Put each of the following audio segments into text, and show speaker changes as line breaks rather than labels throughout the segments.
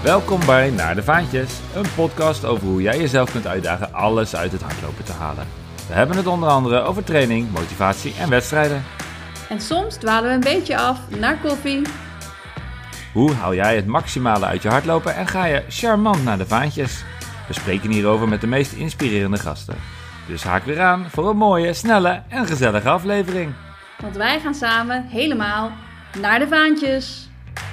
Welkom bij Naar de Vaantjes, een podcast over hoe jij jezelf kunt uitdagen alles uit het hardlopen te halen. We hebben het onder andere over training, motivatie en wedstrijden.
En soms dwalen we een beetje af naar koffie.
Hoe haal jij het maximale uit je hardlopen en ga je charmant naar de vaantjes? We spreken hierover met de meest inspirerende gasten. Dus haak weer aan voor een mooie, snelle en gezellige aflevering.
Want wij gaan samen helemaal naar de vaantjes.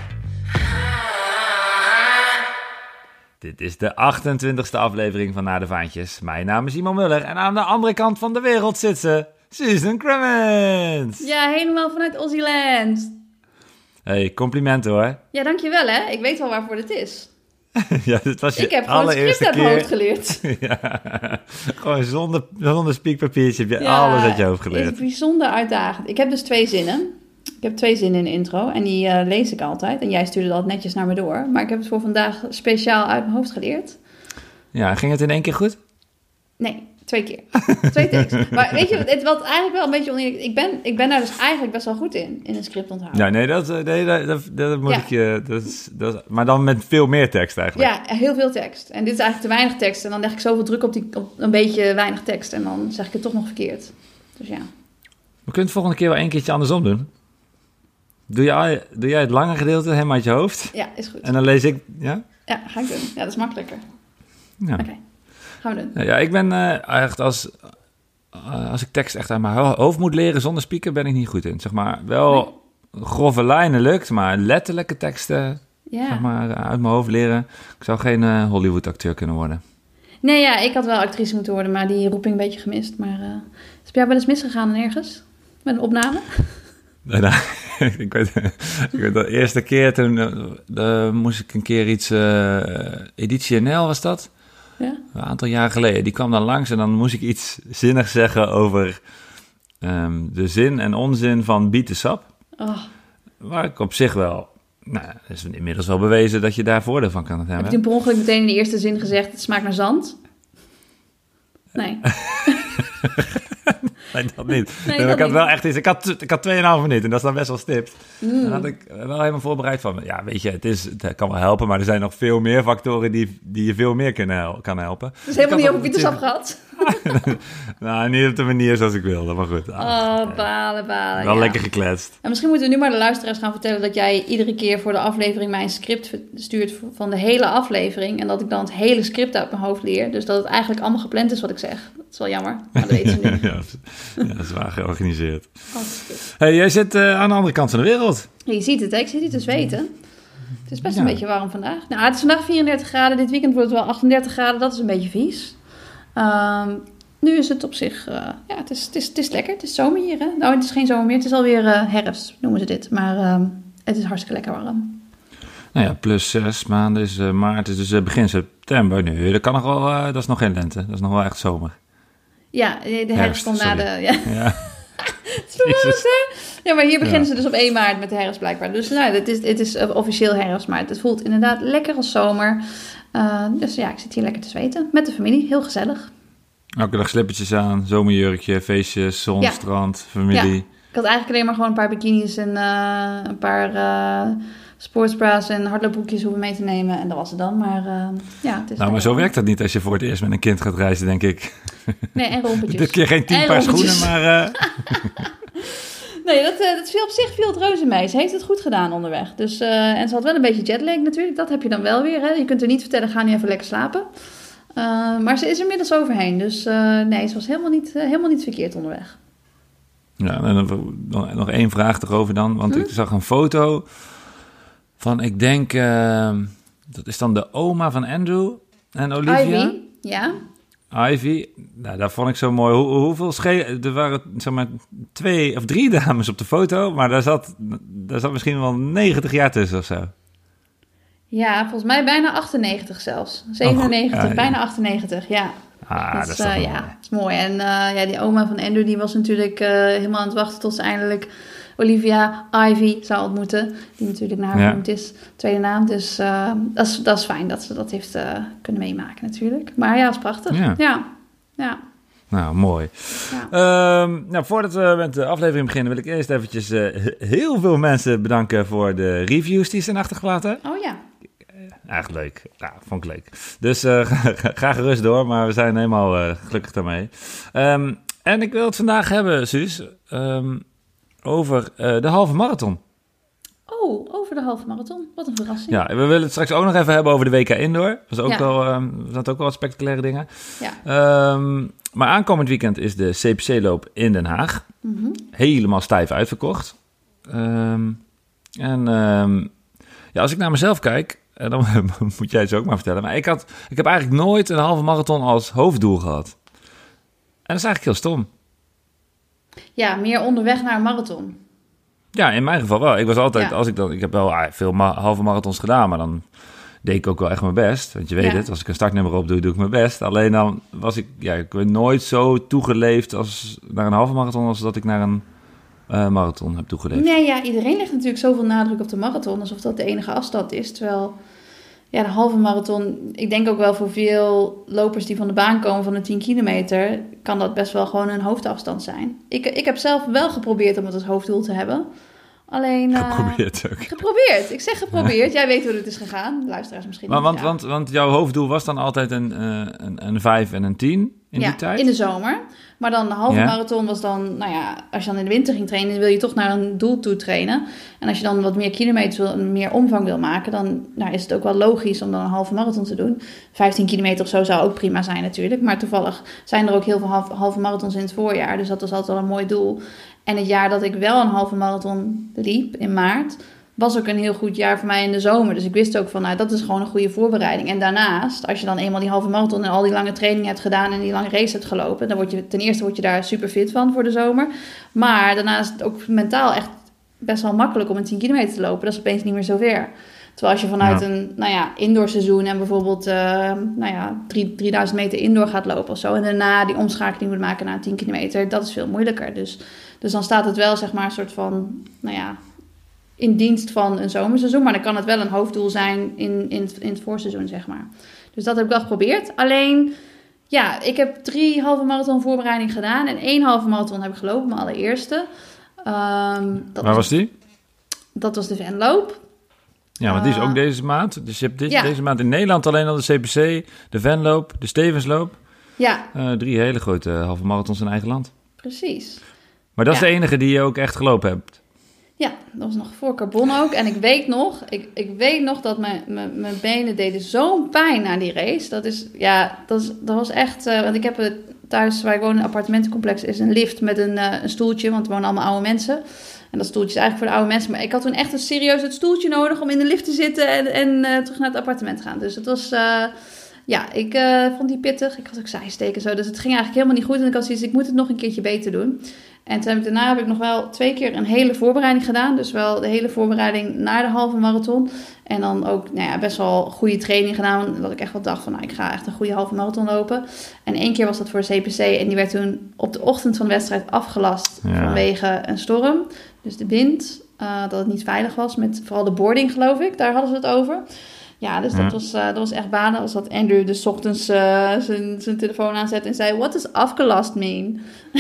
Dit is de 28e aflevering van Naar de Vaantjes. Mijn naam is Simon Muller en aan de andere kant van de wereld zit ze, Susan Cremens.
Ja, helemaal vanuit Aussie-land.
Hey, complimenten hoor.
Ja, dankjewel hè. Ik weet wel waarvoor dit is.
Ja, dit was je
Ik heb gewoon het
allereerste
script uit mijn
keer.
hoofd geleerd.
Ja, gewoon zonder spiekpapiertje heb je alles uit je hoofd
Het
geleerd.
is bijzonder uitdagend. Ik heb dus 2 zinnen. Ik heb 2 zinnen in de intro en die lees ik altijd. En jij stuurde dat netjes naar me door. Maar ik heb het voor vandaag speciaal uit mijn hoofd geleerd.
Ja, ging het in 1 keer goed?
Nee, 2 keer. 2 takes. Maar weet je, het wat eigenlijk wel een beetje oneerlijk. Ik ben daar dus eigenlijk best wel goed in een script onthouden.
Ja, nee, dat moet
Ja.
ik je... Maar dan met veel meer tekst eigenlijk.
Ja, heel veel tekst. En dit is eigenlijk te weinig tekst. En dan leg ik zoveel druk op een beetje weinig tekst. En dan zeg ik het toch nog verkeerd. Dus ja.
We kunnen het volgende keer wel 1 keertje andersom doen. Doe jij het lange gedeelte helemaal uit je hoofd?
Ja, is goed.
En dan lees ik... Ja?
Ja, ga ik doen. Ja, dat is makkelijker.
Ja.
Oké, gaan we doen.
Ja, ik ben echt als ik tekst echt uit mijn hoofd moet leren zonder speaker ben ik niet goed in. Zeg maar, wel grove lijnen lukt, maar letterlijke teksten
Ja.
zeg maar, uit mijn hoofd leren. Ik zou geen Hollywood-acteur kunnen worden.
Nee, ja, ik had wel actrice moeten worden, maar die roeping een beetje gemist. Maar is het bij jou wel eens misgegaan ergens? Met een opname?
Nou, ik weet de eerste keer toen moest ik een keer iets... Editie NL was dat?
Ja.
Een aantal jaar geleden. Die kwam dan langs en dan moest ik iets zinnigs zeggen over de zin en onzin van bietensap.
Oh,
Waar ik op zich wel... Nou, het is inmiddels wel bewezen dat je daar voordeel van kan
heb je
hebben.
toen per ongeluk meteen in de eerste zin gezegd, het smaakt naar zand? Nee.
Nee, dat niet.
Nee,
Nee, maar
dat
ik had
niet.
wel echt iets... Ik had 2,5 minuten en dat is dan best wel stipt.
Mm.
Dan had ik wel helemaal voorbereid van... Ja, weet je, het kan wel helpen, maar er zijn nog veel meer factoren die je veel meer kan helpen.
Dus helemaal
Ik
niet
had
over bietensap gehad?
Nou, niet op de manier zoals ik wilde, maar goed.
Oh, balen.
Wel
ja.
lekker gekletst.
En misschien moeten we nu maar de luisteraars gaan vertellen dat jij iedere keer voor de aflevering mij een script stuurt van de hele aflevering. En dat ik dan het hele script uit mijn hoofd leer. Dus dat het eigenlijk allemaal gepland is wat ik zeg. Dat is wel jammer, maar dat weten ze nu.
Ja, zwaar georganiseerd.
Oh, dat is goed.
Hey, jij zit aan de andere kant van de wereld.
Ja, je ziet het, hè? Ik zit hier te zweten. Het is best
Ja.
een beetje warm vandaag. Nou, het is vandaag 34 graden. Dit weekend wordt het wel 38 graden. Dat is een beetje vies. Nu is het op zich... ja, het is lekker. Het is zomer hier, hè? Nou, het is geen zomer meer. Het is alweer herfst, noemen ze dit. Maar het is hartstikke lekker warm.
Nou ja, plus 6 maanden is maart, is dus begin september. Nee, dat kan nog wel, dat is nog geen lente. Dat is nog wel echt zomer.
Ja, de herfst komt na
sorry.
de... Ja.
Ja.
Het is verwarrend, hè? Ja, maar hier beginnen
Ja.
ze dus op 1 maart met de herfst blijkbaar. Dus nou, het is officieel herfst, maar het voelt inderdaad lekker als zomer. Dus ja, ik zit hier lekker te zweten. Met de familie, heel gezellig.
Elke dag slippertjes aan, zomerjurkje, feestjes, zon,
Ja.
strand, familie.
Ja. Ik had eigenlijk alleen maar gewoon een paar bikinis en een paar sportsbras en hardloopbroekjes hoeven mee te nemen. En dat was het dan. Maar ja, het is
Nou, maar zo werkt dat niet als je voor het eerst met een kind gaat reizen, denk ik.
Nee, en rompertjes.
Dit keer geen 10
En
paar
rompertjes.
schoenen, maar...
Nee, dat viel op zich viel het reuze mee. Ze heeft het goed gedaan onderweg. Dus, en ze had wel een beetje jetlag natuurlijk. Dat heb je dan wel weer. Hè? Je kunt er niet vertellen, ga nu even lekker slapen. Maar ze is er inmiddels overheen. Dus nee, ze was helemaal niet verkeerd onderweg.
Ja, en dan nog 1 vraag erover dan. Want ik zag een foto van, ik denk... dat is dan de oma van Andrew en Olivia.
Ivy, ja.
Ivy, nou, dat vond ik zo mooi. Hoeveel er waren zeg maar 2 of 3 dames op de foto, maar daar zat misschien wel 90 jaar tussen of zo.
Ja, volgens mij bijna 98 zelfs. 97,
ja.
bijna 98, ja.
Dat is toch wel
ja,
mooi.
dat is mooi. En ja, die oma van Andrew, die was natuurlijk helemaal aan het wachten tot ze eindelijk Olivia Ivy zou ontmoeten. Die natuurlijk naar haar genoemd is, tweede naam. Dus dat is fijn dat ze dat heeft kunnen meemaken natuurlijk. Maar ja, dat is prachtig. Ja.
Nou, mooi.
Ja.
Nou, voordat we met de aflevering beginnen, wil ik eerst eventjes heel veel mensen bedanken voor de reviews die ze zijn achtergelaten.
Oh ja.
Echt leuk. Ja, vond ik leuk. Dus ga gerust door, maar we zijn helemaal gelukkig daarmee. En ik wil het vandaag hebben, Suus, over de halve marathon.
Oh, over de halve marathon. Wat een verrassing.
Ja, we willen het straks ook nog even hebben over de WK Indoor. Dat was ook ook wel wat spectaculaire dingen.
Ja.
Maar aankomend weekend is de CPC-loop in Den Haag. Mm-hmm. Helemaal stijf uitverkocht. Als ik naar mezelf kijk, dan moet jij het zo ook maar vertellen. Maar ik heb eigenlijk nooit een halve marathon als hoofddoel gehad. En dat is eigenlijk heel stom.
Ja, meer onderweg naar een marathon.
Ja, in mijn geval wel. Ik was altijd, ik heb wel veel halve marathons gedaan, maar dan deed ik ook wel echt mijn best. Want je weet het, als ik een startnummer op doe ik mijn best. Alleen dan was ik ben nooit zo toegeleefd naar een halve marathon als dat ik naar een marathon heb toegeleefd.
Nee, ja, iedereen legt natuurlijk zoveel nadruk op de marathon, alsof dat de enige afstand is. Terwijl, ja, de halve marathon, ik denk ook wel voor veel lopers die van de baan komen van de 10 kilometer, kan dat best wel gewoon een hoofdafstand zijn. Ik heb zelf wel geprobeerd om het als hoofddoel te hebben. Alleen...
Geprobeerd ook.
Geprobeerd. Ik zeg geprobeerd. Jij weet hoe het is gegaan. Luisteraars misschien niet.
Want jouw hoofddoel was dan altijd een 5 en een 10 in die tijd?
In de zomer. Maar dan de halve marathon was dan... Nou ja, als je dan in de winter ging trainen, wil je toch naar een doel toe trainen. En als je dan wat meer kilometers meer omvang wil maken, dan is het ook wel logisch om dan een halve marathon te doen. 15 kilometer of zo zou ook prima zijn natuurlijk. Maar toevallig zijn er ook heel veel halve marathons in het voorjaar. Dus dat was altijd wel een mooi doel. En het jaar dat ik wel een halve marathon liep, in maart, was ook een heel goed jaar voor mij in de zomer. Dus ik wist ook van, dat is gewoon een goede voorbereiding. En daarnaast, als je dan eenmaal die halve marathon en al die lange trainingen hebt gedaan en die lange race hebt gelopen, dan word je daar super fit van voor de zomer. Maar daarnaast is het ook mentaal echt best wel makkelijk om een 10 kilometer te lopen. Dat is opeens niet meer zo ver. Terwijl als je vanuit een indoorseizoen en bijvoorbeeld 3000 meter indoor gaat lopen of zo, en daarna die omschakeling moet maken naar 10 kilometer, dat is veel moeilijker. Dus dan staat het wel, zeg maar, een soort van, in dienst van een zomerseizoen. Maar dan kan het wel een hoofddoel zijn in het voorseizoen, zeg maar. Dus dat heb ik wel geprobeerd. Alleen, ik heb 3 halve marathon voorbereiding gedaan. En 1 halve marathon heb ik gelopen, mijn allereerste.
Waar was die?
Dat was de Venloop.
Ja, maar die is ook deze maand. Dus je hebt deze maand in Nederland alleen al de CPC, de Venloop, de Stevensloop.
Ja.
3 hele grote halve marathons in eigen land.
Precies.
Maar dat is de enige die je ook echt gelopen hebt?
Ja, dat was nog voor Carbon ook. En ik weet nog dat mijn benen deden zo'n pijn na die race. Dat was echt... want ik heb thuis, waar ik woon, een appartementencomplex, is een lift met een stoeltje. Want er wonen allemaal oude mensen. En dat stoeltje is eigenlijk voor de oude mensen. Maar ik had toen echt serieus het stoeltje nodig om in de lift te zitten en terug naar het appartement te gaan. Dus het was... ik vond die pittig. Ik had ook zijsteken zo. Dus het ging eigenlijk helemaal niet goed. En ik had zoiets, ik moet het nog een keertje beter doen. En daarna heb ik nog wel 2 keer een hele voorbereiding gedaan. Dus wel de hele voorbereiding naar de halve marathon. En dan ook best wel goede training gedaan. Dat ik echt wel dacht van, ik ga echt een goede halve marathon lopen. En 1 keer was dat voor CPC. En die werd toen op de ochtend van de wedstrijd afgelast vanwege een storm. Dus de wind, dat het niet veilig was. Met vooral de boarding, geloof ik. Daar hadden ze het over. Ja, dus dat was echt banen. Als dat Andrew dus 's ochtends zijn telefoon aanzet en zei, what does afgelast mean?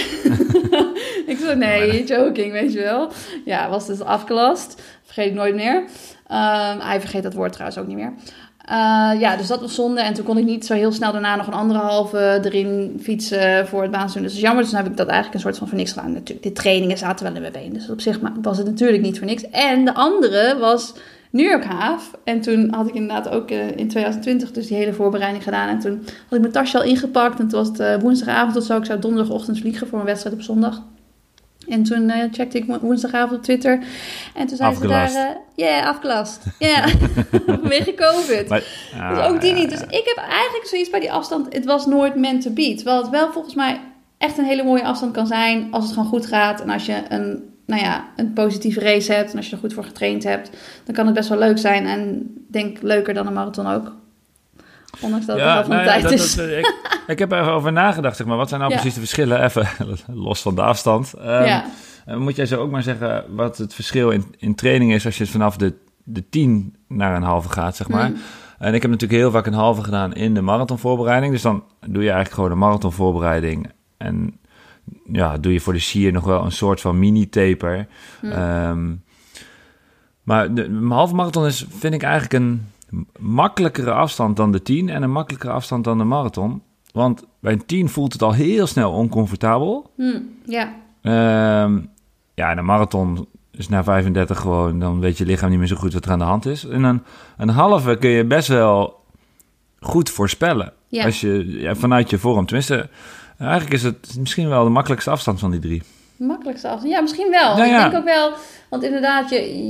Ik zei, nee, joking, weet je wel. Ja, was dus afgelast. Vergeet ik nooit meer. Hij vergeet dat woord trouwens ook niet meer. Dus dat was zonde. En toen kon ik niet zo heel snel daarna nog een andere halve erin fietsen voor het baanseizoen. Dus dat is jammer. Dus toen heb ik dat eigenlijk een soort van voor niks gedaan. Natuurlijk, de trainingen zaten wel in mijn been. Dus op zich was het natuurlijk niet voor niks. En de andere was New York Half. En toen had ik inderdaad ook in 2020 dus die hele voorbereiding gedaan. En toen had ik mijn tasje al ingepakt. En toen was het woensdagavond of zo. Ik zou donderdagochtend vliegen voor een wedstrijd op zondag. En toen checkte ik woensdagavond op Twitter. En toen zei ze daar, afgelast. Ja, vanwege COVID. Dus ook die niet. Dus ik heb eigenlijk zoiets bij die afstand. Het was nooit meant to be. Terwijl het wel volgens mij echt een hele mooie afstand kan zijn als het gewoon goed gaat. En als je een positieve race hebt en als je er goed voor getraind hebt, dan kan het best wel leuk zijn. En denk leuker dan een marathon ook. Ondanks dat het al van de tijd is.
Ik heb er even over nagedacht, zeg maar. Wat zijn nou precies de verschillen? Even los van de afstand. Moet jij zo ook maar zeggen wat het verschil in training is als je vanaf de 10 naar een halve gaat, zeg maar. En ik heb natuurlijk heel vaak een halve gedaan in de marathonvoorbereiding. Dus dan doe je eigenlijk gewoon een marathonvoorbereiding. En doe je voor de sier nog wel een soort van mini-taper. Maar een halve marathon vind ik eigenlijk makkelijkere afstand dan de 10 en een makkelijkere afstand dan de marathon. Want bij een 10 voelt het al heel snel oncomfortabel.
Ja.
En een marathon is na 35 gewoon, dan weet je lichaam niet meer zo goed wat er aan de hand is. En een halve kun je best wel goed voorspellen.
Ja.
Als je vanuit je vorm. Tenminste, eigenlijk is het misschien wel de makkelijkste afstand van die 3.
Makkelijkste afstand? Ja, misschien wel.
Nou,
ik denk ook wel, want inderdaad,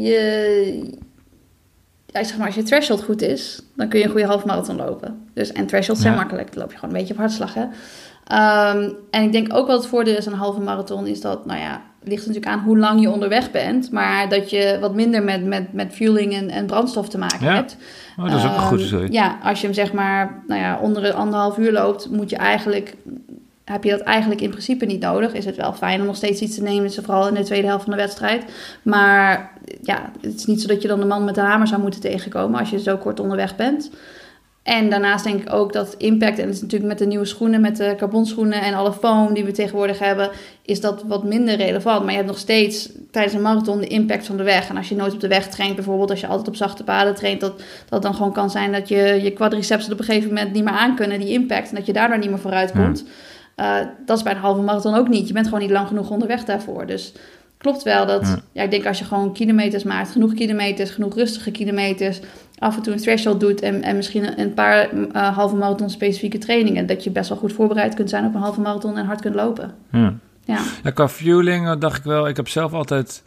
zeg maar, als je threshold goed is, dan kun je een goede halfmarathon lopen. Dus, en thresholds zijn makkelijk. Dan loop je gewoon een beetje op hartslag, hè. En ik denk ook wel het voordeel is aan een halve marathon is dat, ligt natuurlijk aan hoe lang je onderweg bent, maar dat je wat minder met fueling en brandstof te maken hebt.
Oh, dat is ook een goede zin.
Ja, als je hem zeg maar, onder de 1,5 uur loopt, heb je dat eigenlijk in principe niet nodig. Is het wel fijn om nog steeds iets te nemen, vooral in de tweede helft van de wedstrijd. Maar het is niet zo dat je dan de man met de hamer zou moeten tegenkomen als je zo kort onderweg bent. En daarnaast denk ik ook dat impact, en dat is natuurlijk met de nieuwe schoenen, met de carbonschoenen en alle foam die we tegenwoordig hebben, is dat wat minder relevant. Maar je hebt nog steeds tijdens een marathon de impact van de weg. En als je nooit op de weg traint, bijvoorbeeld als je altijd op zachte paden traint, dat het dan gewoon kan zijn dat je quadriceps op een gegeven moment niet meer aankunnen, die impact, en dat je daardoor niet meer vooruit komt. Dat is bij een halve marathon ook niet. Je bent gewoon niet lang genoeg onderweg daarvoor. Dus klopt wel dat, ik denk als je gewoon kilometers maakt, genoeg rustige kilometers, af en toe een threshold doet en misschien een paar halve marathon specifieke trainingen, dat je best wel goed voorbereid kunt zijn op een halve marathon en hard kunt lopen. Ja,
qua fueling dacht ik wel, ik heb zelf altijd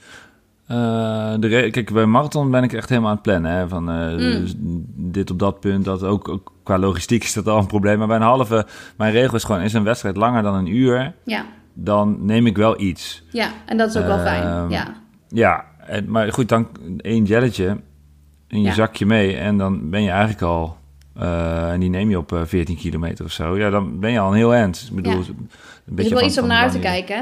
kijk, bij een marathon ben ik echt helemaal aan het plannen, hè, van dit op dat punt, dat ook qua logistiek is dat al een probleem, maar bij een halve, mijn regel is gewoon, is een wedstrijd langer dan een uur, dan neem ik wel iets.
Ja, en dat is ook wel fijn,
Ja, maar goed, dan 1 jelletje in je zakje mee en dan ben je eigenlijk al, en die neem je op 14 kilometer of zo, dan ben je al een heel eind. Ik bedoel, een beetje
is wel iets om naar uit te kijken, hè?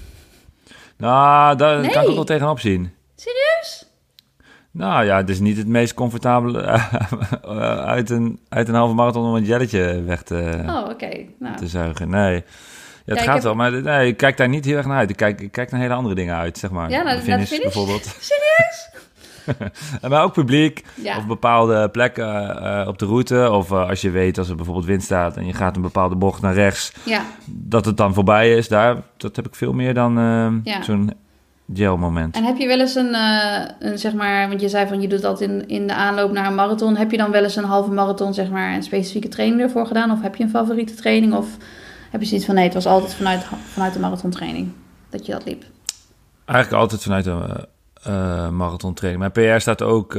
Nou, daar kan ik ook wel tegenop zien.
Serieus?
Nou ja, het is niet het meest comfortabele uit een halve marathon om een jelletje weg te zuigen. Nee. Ja, het gaat wel, maar nee, ik kijk daar niet heel erg naar uit. Ik kijk naar hele andere dingen uit, zeg maar.
Ja, naar de finish
bijvoorbeeld.
Serieus?
Maar ook publiek, of bepaalde plekken op de route. Of als je weet, als er bijvoorbeeld wind staat en je gaat een bepaalde bocht naar rechts, dat het dan voorbij is. Dat heb ik veel meer dan zo'n gel-moment.
En heb je wel eens een zeg maar, want je zei van je doet dat in de aanloop naar een marathon. Heb je dan wel eens een halve marathon, zeg maar, een specifieke training ervoor gedaan? Of heb je een favoriete training? Of heb je zoiets van nee, het was altijd vanuit de marathontraining dat je dat liep?
Eigenlijk altijd vanuit de marathontraining. Mijn PR staat ook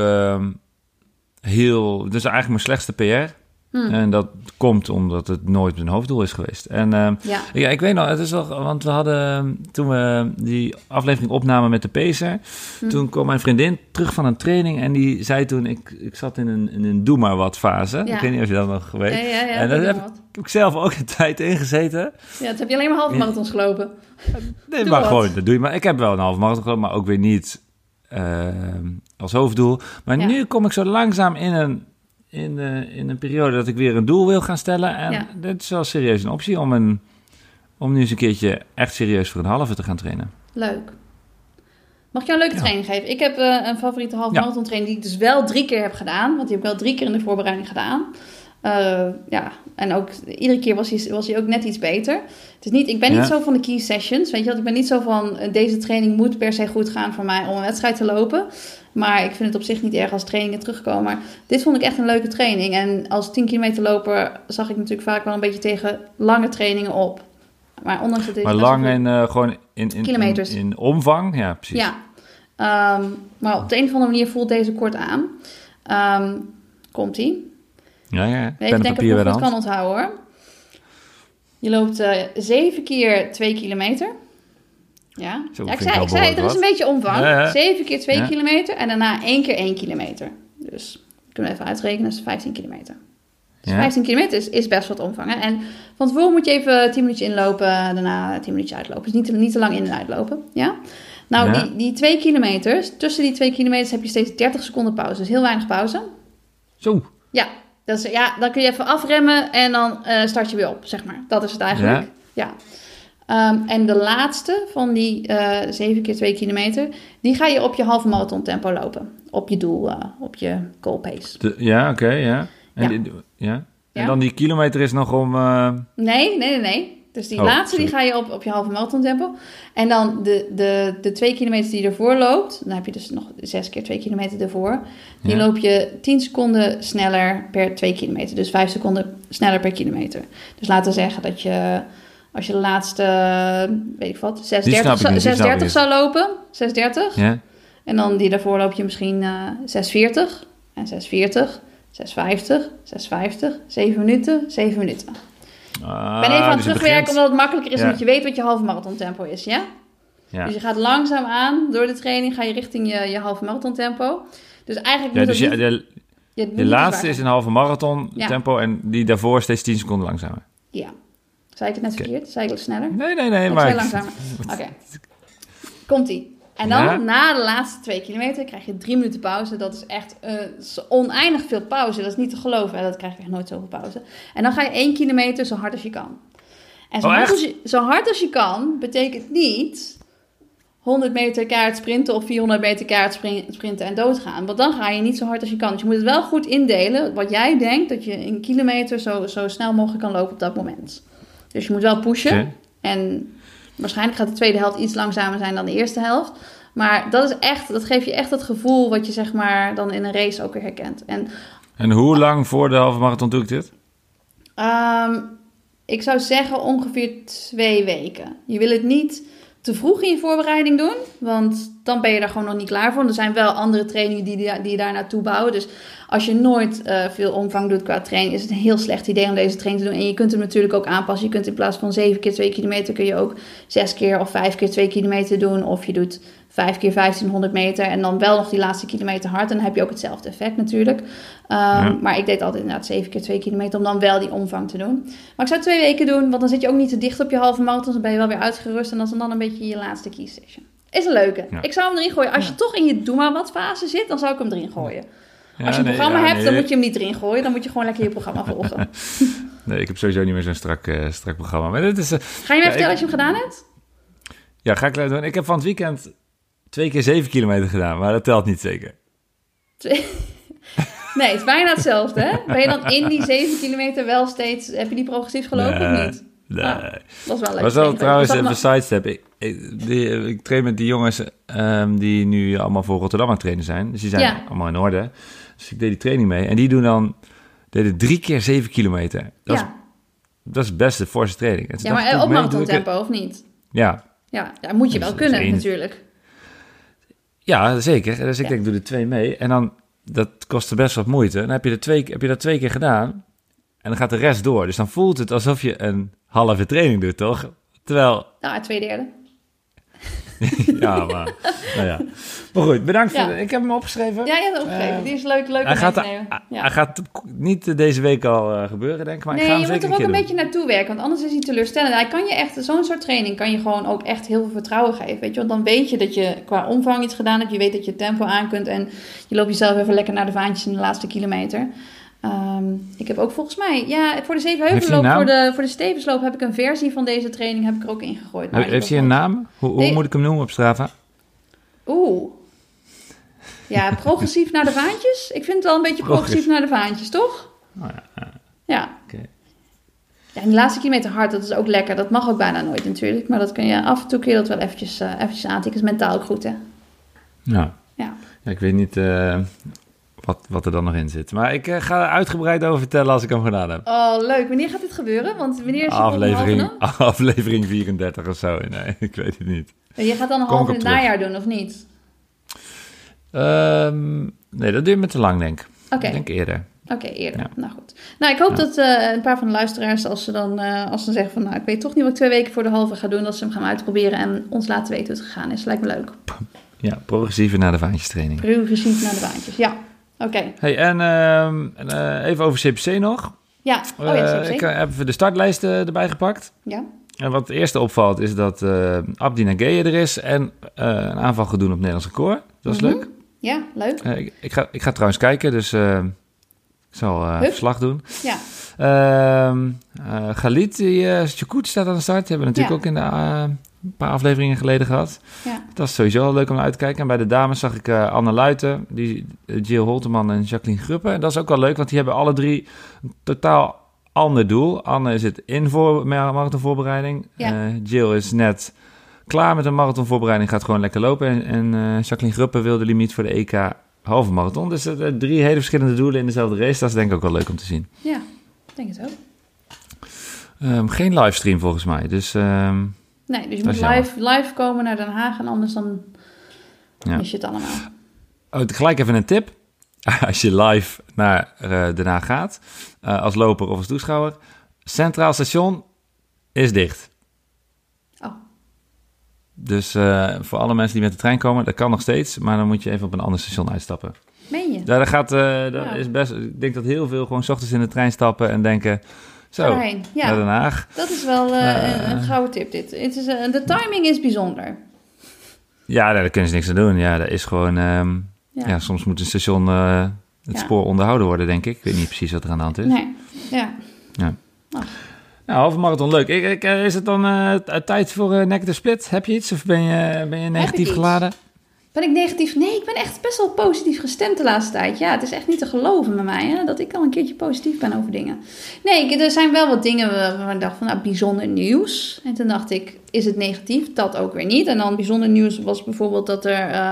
heel... Dus eigenlijk mijn slechtste PR. En dat komt omdat het nooit mijn hoofddoel is geweest. En ik weet nog, het is wel... Want we hadden... Toen we die aflevering opnamen met de Pacer... Toen kwam mijn vriendin terug van een training... En die zei toen... Ik zat in een doe maar wat fase. Ik weet niet of je dat nog weet.
Ja,
en daar heb ik zelf ook een tijd in gezeten.
Ja, het heb je alleen maar halve marathons gelopen.
Nee, maar gewoon, dat doe je maar. Ik heb wel een halve marathon gelopen, maar ook weer niet als hoofddoel. Maar nu kom ik zo langzaam in een periode dat ik weer een doel wil gaan stellen. En dit is wel serieus een optie om nu eens een keertje echt serieus voor een halve te gaan trainen.
Leuk. Mag ik jou een leuke training geven? Ik heb een favoriete halve marathon training die ik dus wel 3 keer heb gedaan. Want die heb ik wel 3 keer in de voorbereiding gedaan. En ook iedere keer was hij ook net iets beter. Het is niet, ik ben niet zo van de key sessions, weet je wat? Ik ben niet zo van deze training moet per se goed gaan voor mij om een wedstrijd te lopen. Maar ik vind het op zich niet erg als trainingen terugkomen. Maar dit vond ik echt een leuke training. En als 10 kilometer loper zag ik natuurlijk vaak wel een beetje tegen lange trainingen op. Maar ondanks dat
maar lang en gewoon in kilometers. In omvang, ja precies.
Ja, maar op de een of andere manier voelt deze kort aan. Komt-ie?
Ja.
Even denken of ik het kan onthouden hoor. Je loopt 7 keer 2 kilometer. Ja, ik zei er is een beetje omvang. Ja. 7 keer 2 kilometer en daarna 1 keer 1 kilometer. Dus kunnen we even uitrekenen, dat is 15 kilometer. Dus 15 kilometer is best wat omvang. Hè? En van tevoren moet je even 10 minuutjes inlopen, daarna 10 minuutjes uitlopen. Dus niet te lang in en uitlopen. Ja? Nou, die 2 kilometers, tussen die 2 kilometers heb je steeds 30 seconden pauze. Dus heel weinig pauze.
Zo.
Ja. Dan kun je even afremmen en dan start je weer op, zeg maar. Dat is het eigenlijk. Ja. En de laatste van die 7 keer 2 kilometer, die ga je op je halve marathon tempo lopen. Op je doel, op je goal pace.
Oké. En, en dan die kilometer is nog om...
Nee. Dus die laatste die ga je op je halve marathon tempo. En dan de 2 kilometer die je ervoor loopt, dan heb je dus nog 6 keer 2 kilometer ervoor. Die loop je 10 seconden sneller per 2 kilometer. Dus 5 seconden sneller per kilometer. Dus laten we zeggen dat je, als je de laatste, weet ik wat, 6:30 zou lopen. 6:30.
Ja.
En dan die daarvoor loop je misschien 6:40. En 6:40, 6:50, 7 minuten, 7 minuten. Ik ben even aan het terugwerken omdat het makkelijker is, omdat je weet wat je halve marathon tempo is, ja? Dus je gaat langzaam aan door de training, ga je richting je halve marathon tempo. Dus eigenlijk moet
de laatste is een halve marathon tempo en die daarvoor steeds 10 seconden langzamer.
Ja. Zei ik het net verkeerd? Zei ik het sneller?
Nee.
Maar ik langzamer. Oké. Komt-ie. En dan, na de laatste 2 kilometer, krijg je 3 minuten pauze. Dat is echt oneindig veel pauze. Dat is niet te geloven. Dat krijg je echt nooit zoveel pauze. En dan ga je 1 kilometer zo hard als je kan. En zo hard als je kan, betekent niet 100 meter keihard sprinten of 400 meter keihard sprinten en doodgaan. Want dan ga je niet zo hard als je kan. Dus je moet het wel goed indelen wat jij denkt dat je in kilometer zo snel mogelijk kan lopen op dat moment. Dus je moet wel pushen. Okay. En waarschijnlijk gaat de tweede helft iets langzamer zijn dan de eerste helft. Maar dat geeft je echt het gevoel wat je zeg maar dan in een race ook weer herkent.
En hoe lang voor de halve marathon doe ik dit?
Ik zou zeggen ongeveer 2 weken. Je wil het niet te vroeg in je voorbereiding doen, want dan ben je daar gewoon nog niet klaar voor. Er zijn wel andere trainingen die je daar naartoe bouwen. Dus als je nooit veel omvang doet qua training, is het een heel slecht idee om deze training te doen. En je kunt hem natuurlijk ook aanpassen. Je kunt in plaats van 7 keer 2 kilometer, kun je ook 6 keer of 5 keer 2 kilometer doen. Of je doet 5 keer 1500 meter en dan wel nog die laatste kilometer hard. En dan heb je ook hetzelfde effect natuurlijk. Maar ik deed altijd inderdaad 7 keer 2 kilometer om dan wel die omvang te doen. Maar ik zou 2 weken doen, want dan zit je ook niet te dicht op je halve marathon. Dan ben je wel weer uitgerust en dat is dan een beetje je laatste key session. Is een leuke. Ja. Ik zou hem erin gooien. Als je toch in je doe maar wat fase zit, dan zou ik hem erin gooien. Als je een programma hebt, dan moet je hem niet erin gooien. Dan moet je gewoon lekker je programma volgen.
Nee, ik heb sowieso niet meer zo'n strak programma. Maar dit is,
ga je mij vertellen als je hem gedaan hebt?
Ja, ga ik laten doen. Ik heb van het weekend 2 keer 7 kilometer gedaan, maar dat telt niet zeker. Nee, het is bijna hetzelfde, hè? Ben je dan in die 7 kilometer wel steeds... Heb je die progressief gelopen of niet? Nee.
Ah, dat is wel leuk.
Was wel trouwens even sidestep. Ik train met die jongens die nu allemaal voor Rotterdam aan het trainen zijn. Dus die zijn allemaal in orde. Dus ik deed die training mee. En die deden 3 keer 7 kilometer. Dat is best de forse training.
Ja, maar op marathon tempo of niet?
Ja.
Ja, moet je wel kunnen natuurlijk.
Ja, zeker. Dus ik denk, ik doe er 2 mee. En dan, dat kostte best wat moeite. Dan heb je dat 2 keer gedaan. En dan gaat de rest door. Dus dan voelt het alsof je een halve training doet, toch? Terwijl...
Nou, 2/3.
Ja, maar... Nou ja. Maar goed, bedankt voor... Ik heb hem opgeschreven.
Ja, je hebt hem opgeschreven. Die is leuk om mee te nemen.
Hij gaat niet deze week al gebeuren, denk ik. Maar ik ga hem
je
zeker
moet er ook een beetje
doen.
naartoe werken. Want anders is hij teleurstellend. Hij kan je echt... Zo'n soort training kan je gewoon ook echt heel veel vertrouwen geven. Weet je? Want dan weet je dat je qua omvang iets gedaan hebt. Je weet dat je tempo aan kunt. En je loopt jezelf even lekker naar de vaantjes in de laatste kilometer. Ik heb ook volgens mij, voor de Zevenheuvelenloop, voor de Stevensloop heb ik een versie van deze training heb ik er ook ingegooid.
Heeft hij een naam? Hoe moet ik hem noemen op Strava?
Ja, progressief naar de vaantjes. Ik vind het wel een beetje progressief naar de vaantjes, toch?
Oh,
ja.
Okay.
Ja, en die laatste kilometer hard, dat is ook lekker. Dat mag ook bijna nooit natuurlijk. Maar dat kun je af en toe dat wel eventjes aantikken. Is mentaal ook goed, hè?
Ja, ik weet niet... Wat er dan nog in zit. Maar ik ga er uitgebreid over vertellen als ik hem gedaan heb.
Oh, leuk. Wanneer gaat dit gebeuren? Want wanneer is
aflevering 34 of zo. Nee, ik weet het niet.
Je gaat dan een half in het najaar doen, of niet?
Nee, dat duurt me te lang, denk ik.
Oké.
Ik denk eerder.
Oké, eerder. Ja. Nou goed. Nou, ik hoop dat een paar van de luisteraars, als ze zeggen van... Nou, ik weet toch niet wat ik 2 weken voor de halve ga doen... dat ze hem gaan uitproberen en ons laten weten hoe het gegaan is. Lijkt me leuk.
Ja, progressief naar de vaantjes training.
Progressief naar de vaantjes, ja. Oké.
Hey, en even over CPC nog.
Ja, CPC.
Ik heb even de startlijsten erbij gepakt.
Ja.
En wat het eerste opvalt is dat Abdi Nageye er is en een aanval gaat doen op Nederlands record. Dat is leuk.
Ja, leuk.
Ik ga trouwens kijken, dus ik zal verslag doen.
Ja.
Galit, Chakut staat aan de start. Die hebben we natuurlijk ook in een paar afleveringen geleden gehad.
Ja.
Dat is sowieso leuk om naar uit te kijken. En bij de dames zag ik Anne Luiten, Jill Holteman en Jacqueline Gruppe. En dat is ook wel leuk, want die hebben alle drie een totaal ander doel. Anne zit in marathonvoorbereiding.
Ja.
Jill is net klaar met een marathonvoorbereiding, gaat gewoon lekker lopen. En Jacqueline Gruppe wil de limiet voor de EK halve marathon. Dus 3 hele verschillende doelen in dezelfde race. Dat is denk ik ook wel leuk om te zien.
Ja, ik denk het ook.
Geen livestream volgens mij. Dus,
nee, dus je moet live komen naar Den Haag en anders dan mis je het allemaal.
Gelijk even een tip. Als je live naar Den Haag gaat, als loper of als toeschouwer. Centraal Station is dicht.
Oh.
Dus voor alle mensen die met de trein komen, dat kan nog steeds. Maar dan moet je even op een ander station uitstappen.
Meen je?
Dat is best. Ik denk dat heel veel gewoon 's ochtends in de trein stappen en denken, zo, naar Den Haag.
Dat is wel een gouden tip dit. De timing is bijzonder.
Ja, daar kunnen ze niks aan doen. Ja, dat is gewoon... soms moet een station het spoor onderhouden worden, denk ik. Ik weet niet precies wat er aan de hand is.
Nee, ja.
Oh. Nou, halve marathon, leuk. Is het dan tijd voor Negative Split? Heb je iets of ben je negatief geladen?
Ben ik negatief? Nee, ik ben echt best wel positief gestemd de laatste tijd. Ja, het is echt niet te geloven met mij, hè, dat ik al een keertje positief ben over dingen. Nee, er zijn wel wat dingen waar ik dacht van, bijzonder nieuws. En toen dacht ik, is het negatief? Dat ook weer niet. En dan bijzonder nieuws was bijvoorbeeld dat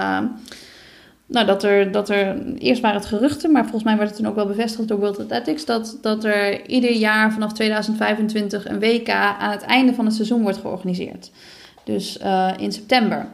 er eerst waren het geruchten, maar volgens mij werd het toen ook wel bevestigd door World Athletics, dat er ieder jaar vanaf 2025 een WK aan het einde van het seizoen wordt georganiseerd. Dus in september.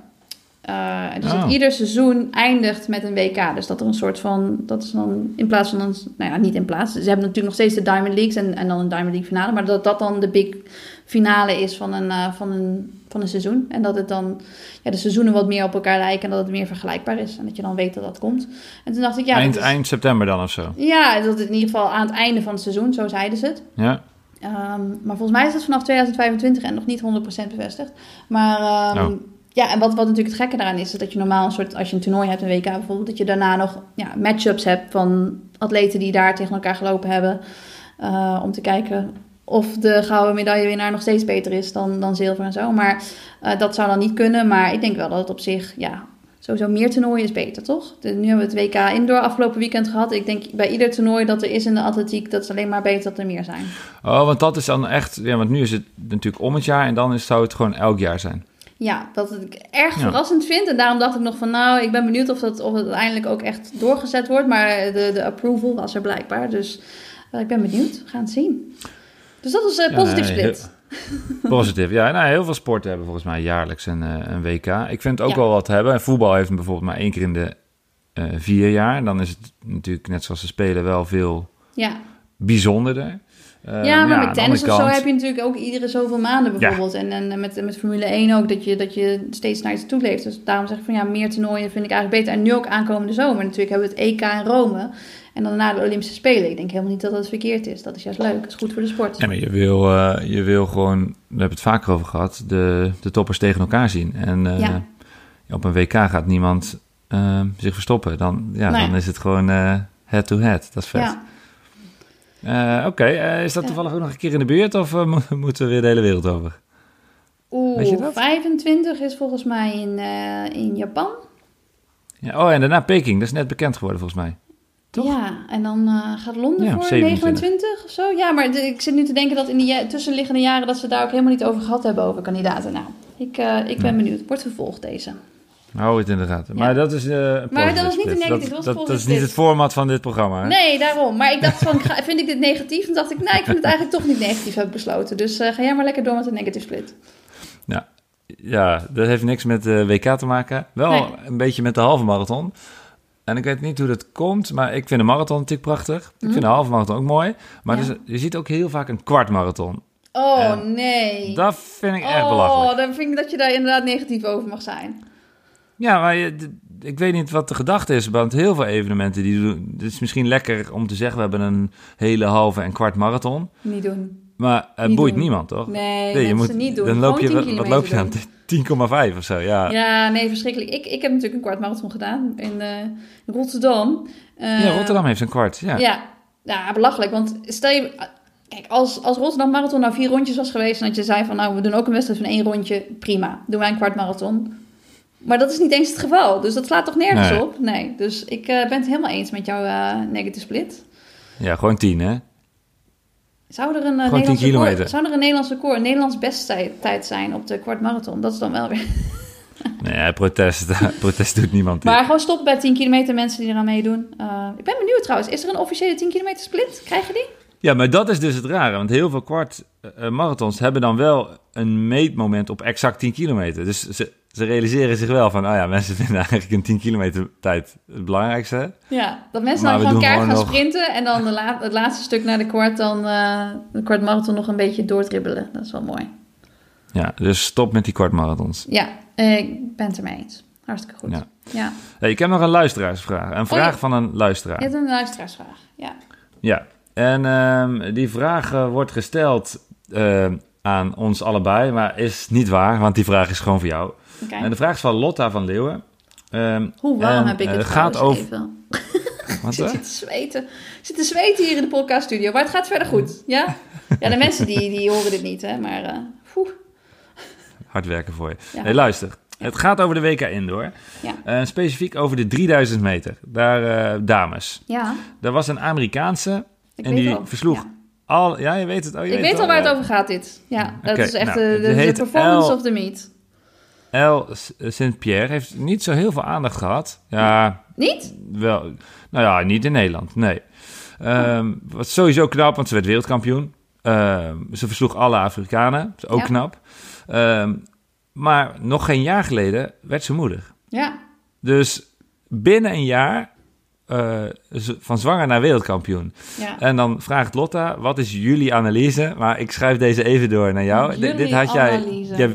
Dat ieder seizoen eindigt met een WK. Dus dat er een soort van, dat is dan in plaats van niet in plaats. Ze hebben natuurlijk nog steeds de Diamond Leagues en dan een Diamond League finale, maar dat dan de big finale is van een seizoen. En dat het dan de seizoenen wat meer op elkaar lijken en dat het meer vergelijkbaar is. En dat je dan weet dat dat komt. En toen dacht ik,
eind september dan of zo? Ja,
dat het in ieder geval aan het einde van het seizoen, zo zeiden ze het.
Ja.
Maar volgens mij is het vanaf 2025 en nog niet 100% bevestigd. Maar ja, en wat natuurlijk het gekke daaraan is dat je normaal een soort, als je een toernooi hebt, een WK bijvoorbeeld, dat je daarna nog matchups hebt van atleten die daar tegen elkaar gelopen hebben. Om te kijken of de gouden medaillewinnaar nog steeds beter is dan zilver en zo. Maar dat zou dan niet kunnen. Maar ik denk wel dat het op zich, sowieso meer toernooien is beter, toch? Nu hebben we het WK Indoor afgelopen weekend gehad. Ik denk bij ieder toernooi dat er is in de atletiek, dat is alleen maar beter dat er meer zijn. Oh,
want dat is dan echt, want nu is het natuurlijk om het jaar en dan zou het gewoon elk jaar zijn.
Ja, dat ik erg verrassend vind. En daarom dacht ik nog van, ik ben benieuwd of het uiteindelijk ook echt doorgezet wordt. Maar de approval was er blijkbaar. Dus ik ben benieuwd. We gaan het zien. Dus dat was positief split.
Positief, heel veel sporten hebben volgens mij jaarlijks een WK. Ik vind het ook wel wat hebben. Voetbal heeft hem bijvoorbeeld maar 1 keer in de 4 jaar. En dan is het natuurlijk, net zoals ze spelen, wel veel bijzonderder.
Maar met tennis of zo heb je natuurlijk ook iedere zoveel maanden bijvoorbeeld. Ja. En met Formule 1 ook, dat je steeds naar iets toe leeft. Dus daarom zeg ik van meer toernooien vind ik eigenlijk beter. En nu ook aankomende zomer. Natuurlijk hebben we het EK in Rome. En dan daarna de Olympische Spelen. Ik denk helemaal niet dat dat verkeerd is. Dat is juist leuk. Dat is goed voor de sport.
Ja, maar je wil gewoon, we hebben het vaker over gehad, de toppers tegen elkaar zien. En op een WK gaat niemand zich verstoppen. Dan is het gewoon head-to-head. Dat is vet. Ja. Oké, is dat toevallig ook nog een keer in de buurt of moeten we weer de hele wereld over?
Weet je dat? 25 is volgens mij in Japan.
Ja, en daarna Peking, dat is net bekend geworden volgens mij. Toch?
Ja, en dan gaat Londen voor 29 of zo. Ja, maar ik zit nu te denken dat in die tussenliggende jaren dat ze daar ook helemaal niet over gehad hebben over kandidaten. Nou, ik ben benieuwd. Wordt vervolgd deze.
Hou het in de gaten. Ja. Maar dat is
maar dat was niet de negatief,
dat is niet het format van dit programma. Hè?
Nee, daarom. Maar ik dacht van, vind ik dit negatief? En dacht ik, ik vind het eigenlijk toch niet negatief, heb ik besloten. Dus ga jij maar lekker door met de negative split.
Ja, dat heeft niks met de WK te maken. Wel een beetje met de halve marathon. En ik weet niet hoe dat komt, maar ik vind de marathon natuurlijk prachtig. Ik vind de halve marathon ook mooi. Maar dus, je ziet ook heel vaak een kwart marathon.
Oh, nee.
Dat vind ik echt belachelijk.
Dan vind ik dat je daar inderdaad negatief over mag zijn.
Ja, maar ik weet niet wat de gedachte is. Want heel veel evenementen die doen. Het is misschien lekker om te zeggen, we hebben een hele halve en kwart marathon.
Niet doen.
Maar het boeit niemand, toch?
Nee, je moet niet doen.
Dan loop je, wat loop je aan? 10,5 of zo, ja.
Ja, nee, verschrikkelijk. Ik heb natuurlijk een kwart marathon gedaan in Rotterdam.
Ja, Rotterdam heeft een kwart, ja.
Ja, belachelijk. Want stel je, Kijk, als Rotterdam Marathon nou 4 rondjes was geweest... en dat je zei van, nou, we doen ook een wedstrijd van 1 rondje... prima, doen wij een kwart marathon. Maar dat is niet eens het geval. Dus dat slaat toch nergens op? Nee, dus ik ben het helemaal eens met jouw negative split.
Ja, gewoon 10, hè?
Zou er een Nederlands record, een Nederlands besttijd zijn op de kwart marathon? Dat is dan wel weer...
Nee, protest doet niemand.
Maar gewoon stoppen bij 10 kilometer, mensen die eraan meedoen. Ik ben benieuwd trouwens, is er een officiële 10 kilometer split? Krijgen die?
Ja, maar dat is dus het rare. Want heel veel kwart marathons hebben dan wel een meetmoment op exact 10 kilometer. Dus ze realiseren zich wel van, mensen vinden eigenlijk een 10 kilometer tijd het belangrijkste.
Ja, dat mensen dan gewoon keihard gaan sprinten en dan het laatste stuk naar de kwart marathon nog een beetje doordribbelen. Dat is wel mooi.
Ja, dus stop met die kwart marathons.
Ja, ik ben het ermee eens. Hartstikke goed. Ja.
Hey, ik heb nog een luisteraarsvraag. Een vraag van een luisteraar.
Je hebt een luisteraarsvraag, ja.
Ja, en die vraag wordt gesteld aan ons allebei, maar is niet waar, want die vraag is gewoon voor jou.
Okay.
En de vraag is van Lotta van Leeuwen.
Hoe warm heb ik het
gaat over...
even? Ik zit te zweten hier in de podcaststudio, maar het gaat verder goed. Ja, ja, de mensen die horen dit niet, hè, maar...
Hard werken voor je.
Ja.
Nee, luister. Ja. Het gaat over de WK Indoor.
Ja.
Specifiek over de 3000 meter. Daar, dames.
Ja.
Er was een Amerikaanse en die versloeg... al. Ja, je weet het.
Ik weet al waar het over gaat, dit. Ja, dat is echt de performance of the meet.
Elle St-Pierre heeft niet zo heel veel aandacht gehad. Ja.
Niet?
Wel, nou ja, niet in Nederland, nee. Wat sowieso knap, want ze werd wereldkampioen. Ze versloeg alle Afrikanen, dat is ook knap. Maar nog geen jaar geleden werd ze moeder.
Ja.
Dus binnen een jaar van zwanger naar wereldkampioen. Ja. En dan vraagt Lotta, wat is jullie analyse? Maar ik schrijf deze even door naar jou. Dit had jij...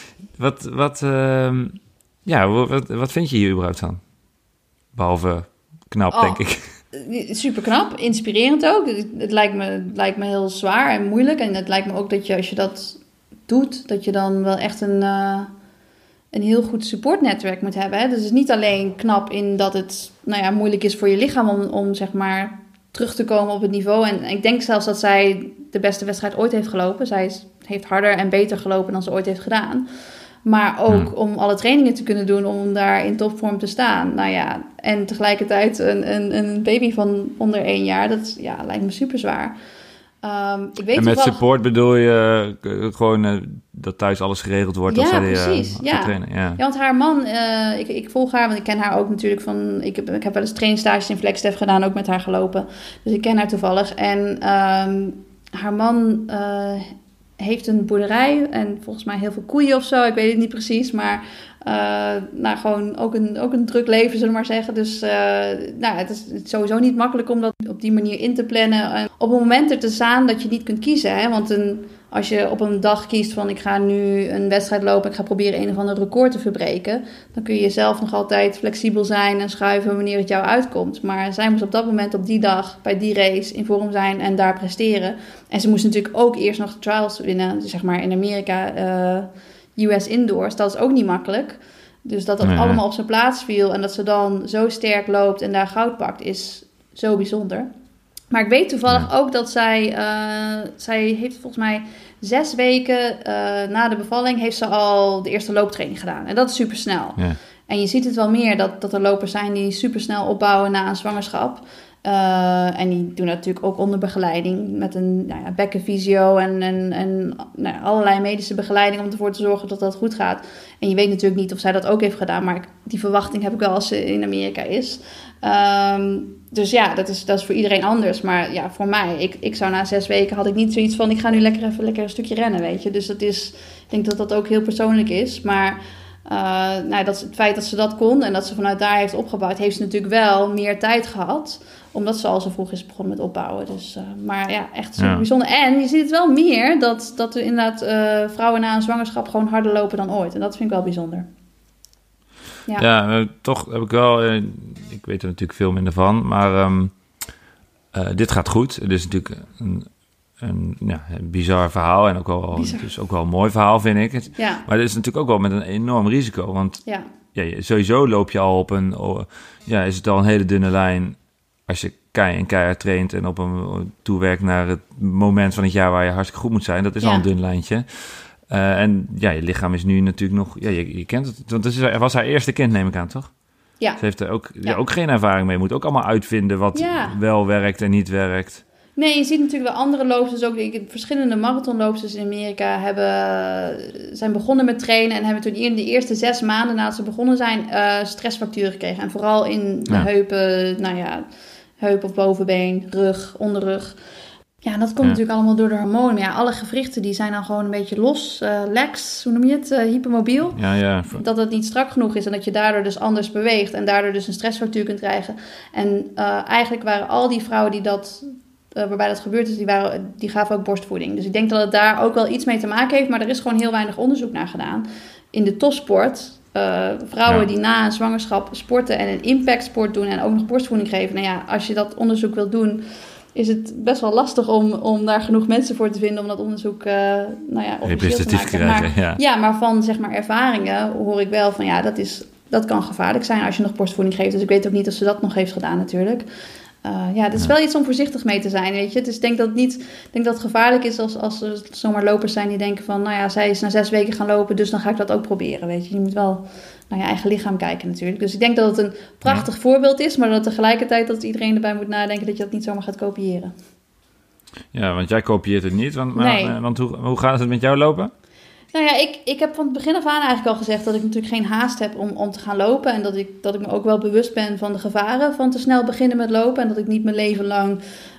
Wat vind je hier überhaupt van? Behalve knap, denk ik.
Super knap, inspirerend ook. Het lijkt me heel zwaar en moeilijk. En het lijkt me ook dat je, als je dat doet, dat je dan wel echt een heel goed supportnetwerk moet hebben. Hè? Dus het is niet alleen knap in dat het moeilijk is voor je lichaam om zeg maar terug te komen op het niveau. En ik denk zelfs dat zij de beste wedstrijd ooit heeft gelopen. Zij heeft harder en beter gelopen dan ze ooit heeft gedaan. Maar ook om alle trainingen te kunnen doen om daar in topvorm te staan. Nou ja, en tegelijkertijd een baby van onder 1 jaar, dat lijkt me super zwaar. Ik weet
en met support bedoel je gewoon dat thuis alles geregeld wordt?
Ja,
als zij
precies.
trainen? Ja,
want haar man, ik volg haar, want ik ken haar ook natuurlijk van... Ik heb wel eens trainingstages in Flagstaff gedaan, ook met haar gelopen. Dus ik ken haar toevallig. En haar man heeft een boerderij en volgens mij heel veel koeien of zo. Ik weet het niet precies, maar gewoon ook een druk leven, zullen we maar zeggen. Dus het is sowieso niet makkelijk om dat op die manier in te plannen. En op het moment er te staan dat je niet kunt kiezen. Hè? Want als je op een dag kiest van ik ga nu een wedstrijd lopen, ik ga proberen een of ander record te verbreken, dan kun je zelf nog altijd flexibel zijn en schuiven wanneer het jou uitkomt. Maar zij moest op dat moment op die dag bij die race in vorm zijn en daar presteren. En ze moest natuurlijk ook eerst nog de trials winnen, zeg maar in Amerika, US Indoors. Dat is ook niet makkelijk. Dus dat allemaal op zijn plaats viel en dat ze dan zo sterk loopt en daar goud pakt, is zo bijzonder. Maar ik weet toevallig ook dat zij heeft volgens mij 6 weken na de bevalling heeft ze al de eerste looptraining gedaan. En dat is super snel. Ja. En je ziet het wel meer dat er lopers zijn die super snel opbouwen na een zwangerschap. En die doen dat natuurlijk ook onder begeleiding met een bekkenfysio en allerlei medische begeleiding om ervoor te zorgen dat dat goed gaat. En je weet natuurlijk niet of zij dat ook heeft gedaan, maar die verwachting heb ik wel als ze in Amerika is. Dus ja, dat is voor iedereen anders. Maar ja, voor mij, ik zou na 6 weken had ik niet zoiets van ik ga nu lekker een stukje rennen, weet je. Dus ik denk dat dat ook heel persoonlijk is. Maar dat is het feit dat ze dat kon en dat ze vanuit daar heeft opgebouwd, heeft ze natuurlijk wel meer tijd gehad. Omdat ze al zo vroeg is begonnen met opbouwen. Dus, maar ja, echt super bijzonder. En je ziet het wel meer dat er inderdaad vrouwen na een zwangerschap gewoon harder lopen dan ooit. En dat vind ik wel bijzonder.
Ja, toch heb ik wel... ik weet er natuurlijk veel minder van. Maar dit gaat goed. Het is natuurlijk een bizar verhaal. En ook wel een mooi verhaal, vind ik. Ja. Maar het is natuurlijk ook wel met een enorm risico. Want sowieso loop je al op is het al een hele dunne lijn als je keihard traint en op een toewerkt naar het moment van het jaar waar je hartstikke goed moet zijn. Dat is al een dun lijntje. En ja, je lichaam is nu natuurlijk nog... Ja, je kent het. Want het was haar eerste kind, neem ik aan, toch?
Ja.
Ze heeft er ook geen ervaring mee. Moet ook allemaal uitvinden wat wel werkt en niet werkt.
Nee, je ziet natuurlijk wel andere loopsters ook. Verschillende marathonloopsters in Amerika zijn begonnen met trainen en hebben toen in de eerste 6 maanden nadat ze begonnen zijn stressfracturen gekregen. En vooral in de heupen, heup of bovenbeen, rug, onderrug. Ja, dat komt natuurlijk allemaal door de hormonen. Maar ja, alle gewrichten die zijn dan gewoon een beetje los, lax, hoe noem je het, hypermobiel.
Ja.
Dat het niet strak genoeg is en dat je daardoor dus anders beweegt en daardoor dus een stressfractuur kunt krijgen. En eigenlijk waren al die vrouwen die waarbij dat gebeurd is, die gaven ook borstvoeding. Dus ik denk dat het daar ook wel iets mee te maken heeft, maar er is gewoon heel weinig onderzoek naar gedaan. In de topsport, vrouwen die na een zwangerschap sporten en een impactsport doen en ook nog borstvoeding geven. Nou ja, als je dat onderzoek wilt doen, is het best wel lastig om daar genoeg mensen voor te vinden om dat onderzoek officieel te maken. Maar van zeg maar ervaringen hoor ik wel van dat kan gevaarlijk zijn als je nog borstvoeding geeft. Dus ik weet ook niet of ze dat nog heeft gedaan natuurlijk. Het is wel iets om voorzichtig mee te zijn, weet je. Dus ik denk dat het gevaarlijk is als er zomaar lopers zijn die denken van... zij is na 6 weken gaan lopen, dus dan ga ik dat ook proberen, weet je. Je moet wel naar je eigen lichaam kijken natuurlijk. Dus ik denk dat het een prachtig voorbeeld is, maar dat tegelijkertijd dat iedereen erbij moet nadenken dat je dat niet zomaar gaat kopiëren.
Ja, want jij kopieert het niet.
Nee.
Want hoe gaat het met jou lopen?
Nou ja, ik heb van het begin af aan eigenlijk al gezegd dat ik natuurlijk geen haast heb om te gaan lopen. En dat ik me ook wel bewust ben van de gevaren van te snel beginnen met lopen. En dat ik niet mijn leven lang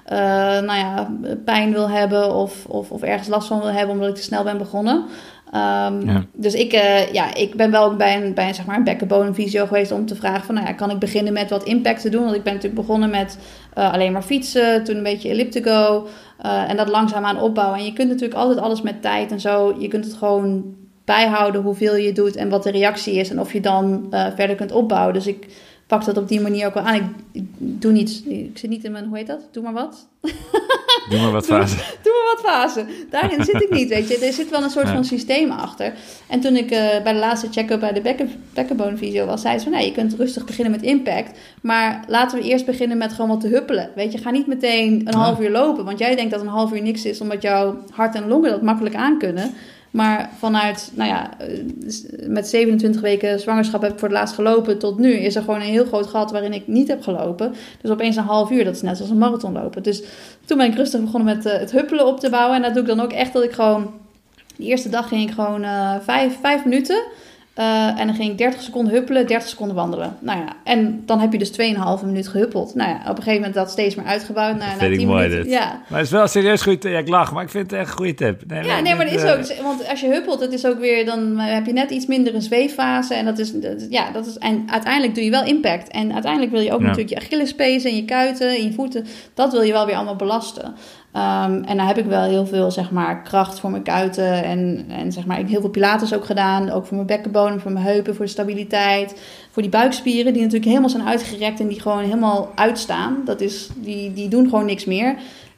pijn wil hebben of ergens last van wil hebben omdat ik te snel ben begonnen. Dus ik ben wel bij een bekkenbodemfysio geweest om te vragen van, kan ik beginnen met wat impact te doen? Want ik ben natuurlijk begonnen met alleen maar fietsen, toen een beetje elliptico en dat langzaamaan opbouwen. En je kunt natuurlijk altijd alles met tijd en zo, je kunt het gewoon bijhouden hoeveel je doet en wat de reactie is en of je dan verder kunt opbouwen. Dus ik pak dat op die manier ook wel aan. Ik doe niets, ik zit niet in mijn, hoe heet dat? Doe maar wat.
Doe maar wat fase.
Doe maar wat fase. Daarin zit ik niet, weet je. Er zit wel een soort van systeem achter. En toen ik bij de laatste check-up bij de bekkenbodemfysio was, zei ze van, je kunt rustig beginnen met impact. Maar laten we eerst beginnen met gewoon wat te huppelen. Weet je, ga niet meteen een half uur lopen. Want jij denkt dat een half uur niks is, omdat jouw hart en longen dat makkelijk aan kunnen. Maar vanuit, met 27 weken zwangerschap heb ik voor het laatst gelopen tot nu, is er gewoon een heel groot gat waarin ik niet heb gelopen. Dus opeens een half uur, dat is net zoals een marathon lopen. Dus toen ben ik rustig begonnen met het huppelen op te bouwen. En dat doe ik dan ook echt dat ik gewoon, de eerste dag ging ik gewoon 5 minuten. En dan ging ik 30 seconden huppelen, 30 seconden wandelen. En dan heb je dus 2,5 minuut gehuppeld. Op een gegeven moment dat steeds meer uitgebouwd.
Dat vind ik mooi dit. Ja. Maar het is wel serieus goed. Ik lach, maar ik vind het echt een goede tip.
Maar dat is ook... Want als je huppelt, het is ook weer... Dan heb je net iets minder een zweeffase. En en uiteindelijk doe je wel impact. En uiteindelijk wil je ook natuurlijk je Achillespees en je kuiten en je voeten. Dat wil je wel weer allemaal belasten. En dan heb ik wel heel veel, kracht voor mijn kuiten en ik heb heel veel pilates ook gedaan. Ook voor mijn bekkenbodem, voor mijn heupen, voor de stabiliteit. Voor die buikspieren die natuurlijk helemaal zijn uitgerekt en die gewoon helemaal uitstaan. Die doen gewoon niks meer.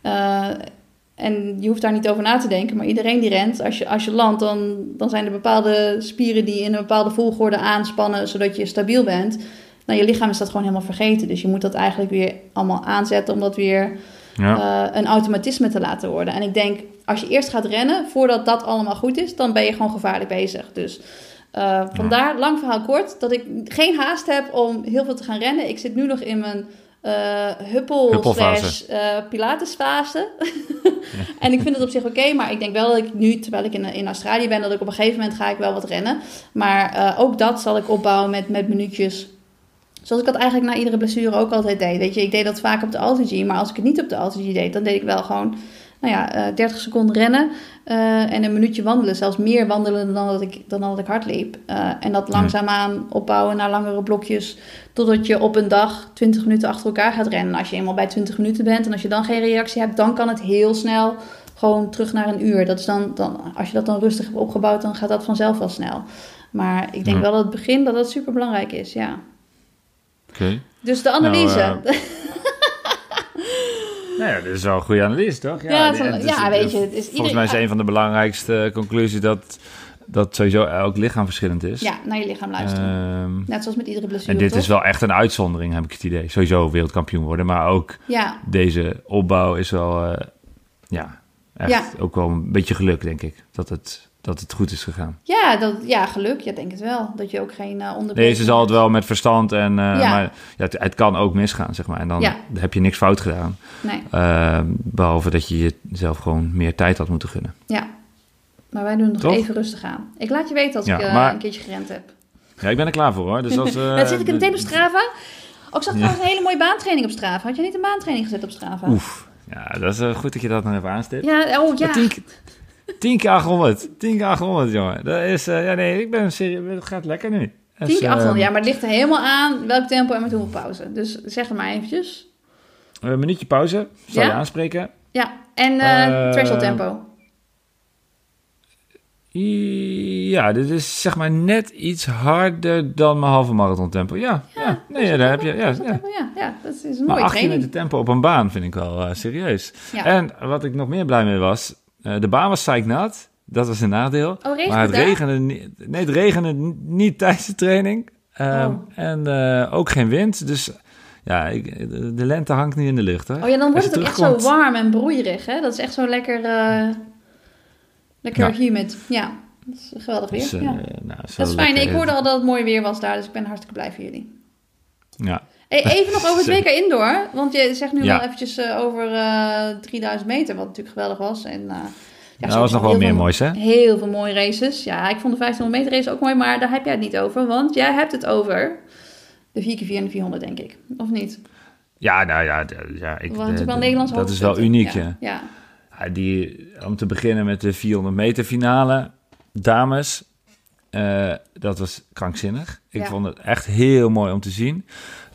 En je hoeft daar niet over na te denken, maar iedereen die rent, als je landt, dan zijn er bepaalde spieren die in een bepaalde volgorde aanspannen, zodat je stabiel bent. Je lichaam is dat gewoon helemaal vergeten. Dus je moet dat eigenlijk weer allemaal aanzetten om dat weer... een automatisme te laten worden. En ik denk, als je eerst gaat rennen, voordat dat allemaal goed is, dan ben je gewoon gevaarlijk bezig. Dus vandaar, lang verhaal kort, dat ik geen haast heb om heel veel te gaan rennen. Ik zit nu nog in mijn huppel/pilatesfase. En ik vind het op zich oké, maar ik denk wel dat ik nu, terwijl ik in Australië ben, dat ik op een gegeven moment ga ik wel wat rennen. Maar ook dat zal ik opbouwen met minuutjes. Zoals ik dat eigenlijk na iedere blessure ook altijd deed. Weet je, ik deed dat vaak op de AlterG. Maar als ik het niet op de AlterG deed, dan deed ik wel gewoon 30 seconden rennen en een minuutje wandelen. Zelfs meer wandelen dan dat ik hard liep. En dat langzaamaan opbouwen naar langere blokjes. Totdat je op een dag 20 minuten achter elkaar gaat rennen. Als je eenmaal bij 20 minuten bent en als je dan geen reactie hebt, dan kan het heel snel gewoon terug naar een uur. Dat is dan als je dat dan rustig hebt opgebouwd, dan gaat dat vanzelf wel snel. Maar ik denk wel dat het begin dat super belangrijk is, ja.
Okay.
Dus de analyse.
Dit is wel een goede analyse, toch?
Weet je.
Volgens mij is een van de belangrijkste conclusies dat dat sowieso elk lichaam verschillend is.
Ja, naar je lichaam luisteren. Net zoals met iedere blessure.
En dit
toch?
is wel echt een uitzondering, heb ik het idee. Sowieso wereldkampioen worden, maar ook deze opbouw is wel echt ook wel een beetje geluk, denk ik. Dat het goed is gegaan.
Ja, geluk. Ja, denk het wel. Dat je ook geen onderbreking...
Deze zal het wel met verstand maar het kan ook misgaan, zeg maar. En dan heb je niks fout gedaan.
Nee.
Behalve dat je jezelf gewoon meer tijd had moeten gunnen.
Ja, maar wij doen nog even rustig aan. Ik laat je weten als ik een keertje gerend heb.
Ja, ik ben er klaar voor, hoor. Dus als,
dan zit ik meteen op Strava. Ik zag trouwens een hele mooie baantraining op Strava. Had je niet een baantraining gezet op Strava?
Oef. Ja, dat is goed dat je dat nog even aanstipt.
Ja.
10 keer 800. 10 keer 800, jongen. Dat is... ik ben serieus. Het gaat lekker nu.
10 keer 800, maar het ligt er helemaal aan welk tempo en met hoeveel pauze. Dus zeg het maar eventjes.
Een minuutje pauze. Zal je aanspreken.
Ja, en threshold tempo.
Ja, dit is zeg maar net iets harder dan mijn halve marathon tempo. Daar heb je... Ja,
dat is een mooie
maar 18
training.
meter tempo op een baan vind ik wel serieus.
Ja.
En wat ik nog meer blij mee was... de baan was zeiknat. Dat was een nadeel.
Oh,
maar het regende niet tijdens de training. En ook geen wind. Dus ja, de lente hangt niet in de lucht. Hè.
Oh ja, dan wordt het ook echt zo warm en broeierig. Hè? Dat is echt zo lekker humid. Ja, dat is geweldig weer.
Dus,
dat is fijn. Ik hoorde al dat het mooi weer was daar. Dus ik ben hartstikke blij voor jullie.
Ja.
Hey, even nog over het WK Indoor. Want je zegt nu wel eventjes over 3000 meter. Wat natuurlijk geweldig was. En...
dat was nog wel meer moois, hè?
Heel veel mooie races. Ja, ik vond de 1500 meter race ook mooi, maar daar heb jij het niet over. Want jij hebt het over de 4x4 en de 400, denk ik. Of niet?
Ja, dat is wel uniek,
ja.
Om te beginnen met de 400 meter finale, dames, dat was krankzinnig. Ik vond het echt heel mooi om te zien.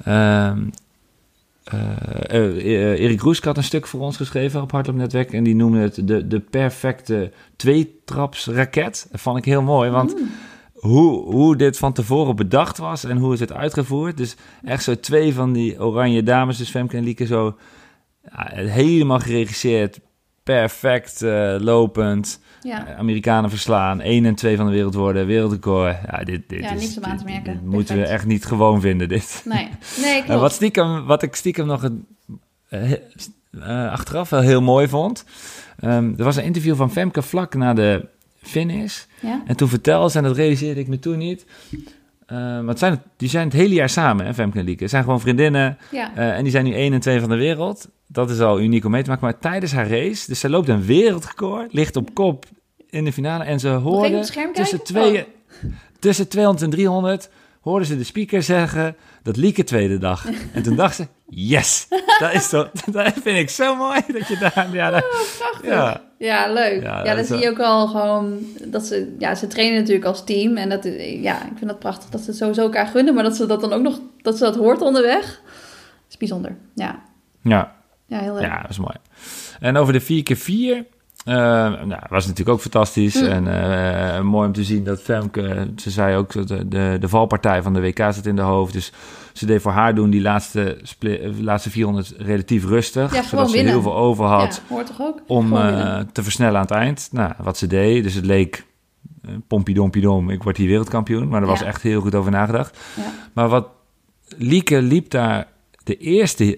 Erik Roesk had een stuk voor ons geschreven op Hardloopnetwerk en die noemde het de perfecte tweetrapsraket. Dat vond ik heel mooi, want hoe dit van tevoren bedacht was en hoe het werd uitgevoerd. Dus echt zo 2 van die oranje dames, dus Femke en Lieke, zo helemaal geregisseerd, perfect lopend. Ja. Amerikanen verslaan, 1 en 2 van de wereld worden, wereldrecord. Ja, dit is
niks om aan te merken.
Dit moeten we echt niet gewoon vinden, dit.
Nee, klopt.
Wat ik stiekem nog achteraf wel heel mooi vond. Er was een interview van Femke vlak na de finish. Ja? En toen vertelde ze, en dat realiseerde ik me toen niet... want die zijn het hele jaar samen, hè, Femke en Lieke. Ze zijn gewoon vriendinnen. Ja. En die zijn nu 1 en 2 van de wereld. Dat is al uniek om mee te maken. Maar tijdens haar race, dus zij loopt een wereldrecord, ligt op kop in de finale. En ze hoorde tussen 200 en 300... hoorden ze de speaker zeggen dat Lieke tweede dag. En toen dacht ze, yes! Dat vind ik zo mooi dat je daar...
prachtig. Ja, leuk. Ja, dan zie je ook al gewoon dat ze... Ja, ze trainen natuurlijk als team. En dat, ik vind dat prachtig dat ze het sowieso elkaar gunnen. Maar dat ze dat dan ook nog... Dat ze dat hoort onderweg. Dat is bijzonder. Ja, heel leuk.
Ja, dat is mooi. En over de 4x4... was natuurlijk ook fantastisch. En mooi om te zien dat Femke... Ze zei ook dat de valpartij van de WK zat in de hoofd. Dus ze deed voor haar doen die laatste 400 relatief rustig.
Ja,
zodat ze
winnen.
heel veel over had
hoort toch ook?
om te versnellen aan het eind. Nou, wat ze deed. Dus het leek pompiedompidom, ik word hier wereldkampioen. Maar er was echt heel goed over nagedacht. Ja. Maar wat Lieke liep daar de eerste...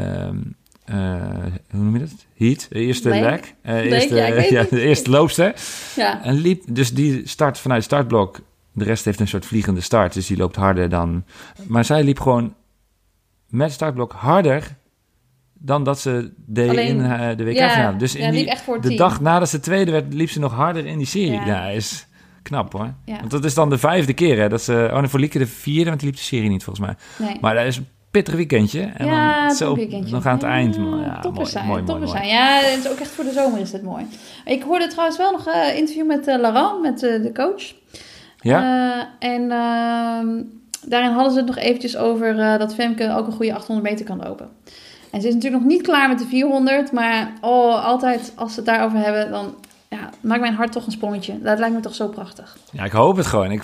hoe noem je dat? Heat, de eerste leg. De eerste loopster. Ja. En liep, dus die start vanuit het startblok. De rest heeft een soort vliegende start, dus die loopt harder dan... Maar zij liep gewoon met het startblok harder dan dat ze deed in de WK-finale. Dus de dag nadat ze tweede werd, liep ze nog harder in die serie. Ja, is knap hoor. Ja. Want dat is dan de 5e keer hè, dat ze... voor Lieke de 4e, want die liep de serie niet volgens mij. Nee. Maar dat is... pittig weekendje. En dan zo nog aan het eind.
Toppers zijn. Ja, het is ook echt voor de zomer is het mooi. Ik hoorde trouwens wel nog een interview met Laurent, met de coach. Ja. Daarin hadden ze het nog eventjes over dat Femke ook een goede 800 meter kan lopen. En ze is natuurlijk nog niet klaar met de 400. Maar altijd als ze het daarover hebben, dan maakt mijn hart toch een sprongetje. Dat lijkt me toch zo prachtig.
Ja, ik hoop het gewoon.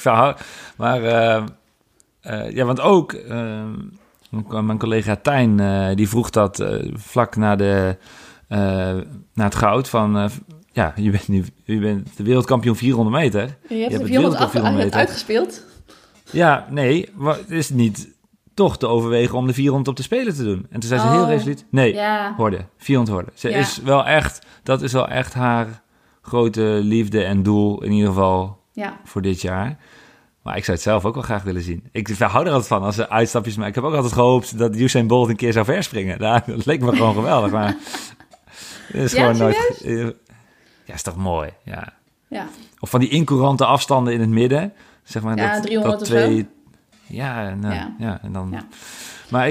Want ook... mijn collega Tijn, die vroeg dat vlak na het goud van ja, je bent de wereldkampioen 400 meter.
Je hebt
hebt
de
het
400
wereldkampioen
uitgespeeld.
Ja, nee, maar het is niet toch te overwegen om de 400 op de Spelen te doen. En toen zei ze heel resoluut, nee, horden, 400 horden. Ze is wel echt, dat is wel echt haar grote liefde en doel, in ieder geval voor dit jaar. Maar ik zou het zelf ook wel graag willen zien. Ik hou er altijd van als ze uitstapjes maken. Ik heb ook altijd gehoopt dat Usain Bolt een keer zou verspringen. Dat leek me gewoon geweldig, maar het is gewoon nooit... Ja, is toch mooi, ja. Of van die incourante afstanden in het midden. Zeg maar
ja,
dat,
300
dat
of zo.
Ja, en dan... Ja. Maar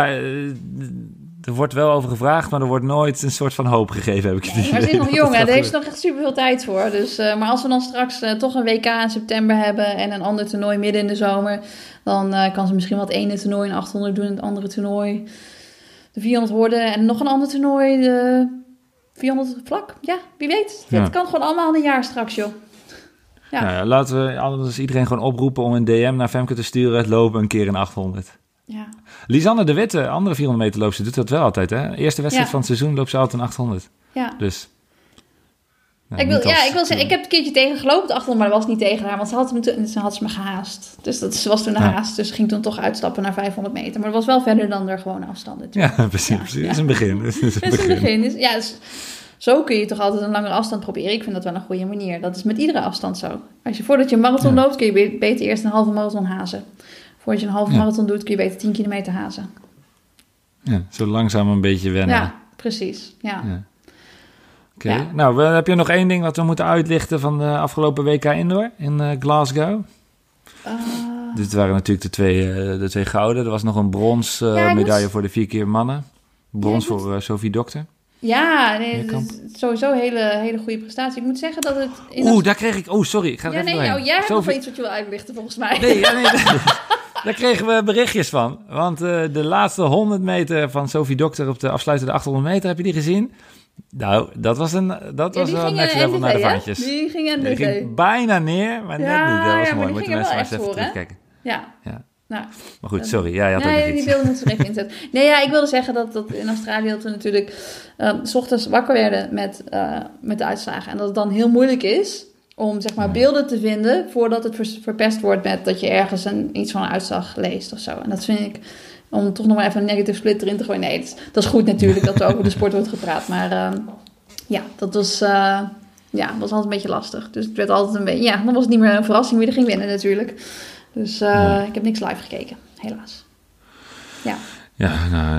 er wordt wel over gevraagd, maar er wordt nooit een soort van hoop gegeven, heb ik het idee.
Maar ze is nog jong, daar heeft ze nog echt super veel tijd voor. Dus, maar als we dan straks toch een WK in september hebben en een ander toernooi midden in de zomer, dan kan ze misschien wat ene toernooi in 800 doen en het andere toernooi de 400 horden en nog een ander toernooi de 400 vlak. Ja, wie weet. Het kan gewoon allemaal in een jaar straks, joh. Ja.
Nou ja, laten we anders iedereen gewoon oproepen om een DM naar Femke te sturen. Het lopen een keer in 800.
Ja.
Lisanne de Witte, andere 400 meter loopster, doet dat wel altijd, hè? Eerste wedstrijd van het seizoen loopt ze altijd een 800.
Ja.
Dus... Nou,
ik wil zeggen, ik heb een keertje tegen gelopen, 800, maar dat was niet tegen haar, want ze had me gehaast. Dus ze was toen haast, dus ze ging toen toch uitstappen naar 500 meter. Maar dat was wel verder dan de gewone afstanden.
Ja, precies. Het is een begin. Het is een begin.
Dus zo kun je toch altijd een langere afstand proberen. Ik vind dat wel een goede manier. Dat is met iedere afstand zo. Voordat je een marathon loopt, kun je beter eerst een halve marathon hazen. Voordat je een halve marathon doet, kun je beter 10 kilometer hazen.
Ja, zo langzaam een beetje wennen.
Ja, precies. Ja.
Oké. Nou, heb je nog één ding wat we moeten uitlichten van de afgelopen WK Indoor in Glasgow? Dit waren natuurlijk de twee gouden. Er was nog een brons medaille voor de 4 keer mannen. Brons voor Sophie Dokter.
Ja, nee, dat is sowieso een hele goede prestatie. Ik moet zeggen dat het...
daar kreeg ik... sorry. Ik ga er even doorheen.
Jij hebt nog wel iets wat je wil uitlichten, volgens mij.
Nee, daar kregen we berichtjes van. Want de laatste 100 meter van Sophie Dokter op de afsluitende 800 meter, heb je die gezien? Nou, dat was wel next level naar de vaantjes.
Die ging
bijna neer, maar net niet. Dat was mooi. Moeten mensen maar eens even terugkijken.
Ja.
Nou, maar goed, sorry. Ja, je had ook nog iets.
Die beelden moeten we even inzetten. Nee, ik wilde zeggen dat in Australië dat we natuurlijk 's ochtends wakker werden met de uitslagen. En dat het dan heel moeilijk is om zeg maar beelden te vinden voordat het verpest wordt met dat je ergens iets van een uitslag leest of zo. En dat vind ik, om toch nog maar even een negative split erin te gooien. Nee, dat is goed natuurlijk dat er over de sport wordt gepraat. Maar dat was... was altijd een beetje lastig. Dus het werd altijd een beetje... Ja, dan was het niet meer een verrassing wie er ging winnen natuurlijk. Dus ik heb niks live gekeken, helaas. Ja.
Ja,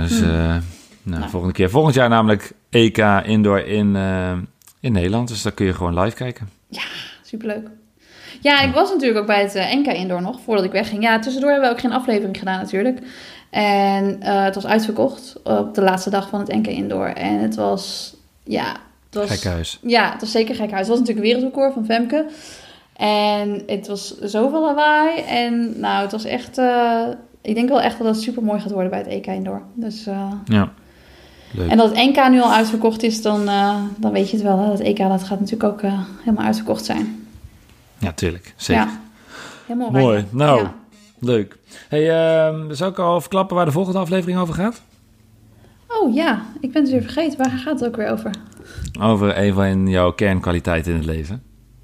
volgende keer. Volgend jaar namelijk EK Indoor in Nederland. Dus daar kun je gewoon live kijken.
Ja, superleuk. Ja, ik was natuurlijk ook bij het NK Indoor nog, voordat ik wegging. Ja, tussendoor hebben we ook geen aflevering gedaan natuurlijk. En het was uitverkocht op de laatste dag van het NK Indoor. En het was...
Gekhuis.
Ja, het was zeker gekhuis. Het was natuurlijk een wereldrecord van Femke. En het was zoveel lawaai. En nou, het was echt... ik denk wel echt dat het super mooi gaat worden bij het EK Indoor. Dus,
ja, leuk.
En dat het NK nu al uitverkocht is, dan weet je het wel. Hè? Dat EK dat gaat natuurlijk ook helemaal uitverkocht zijn.
Ja, tuurlijk. Zeker.
Ja, helemaal
mooi. Nou, leuk. Hey, zou ik al verklappen waar de volgende aflevering over gaat?
Oh ja, ik ben het weer vergeten. Waar gaat het ook weer over?
Over een van jouw kernkwaliteiten in het leven.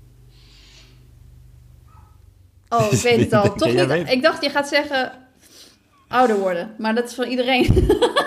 Oh, ik weet het al. Toch niet. Ik dacht, je gaat zeggen ouder worden. Maar dat is voor iedereen.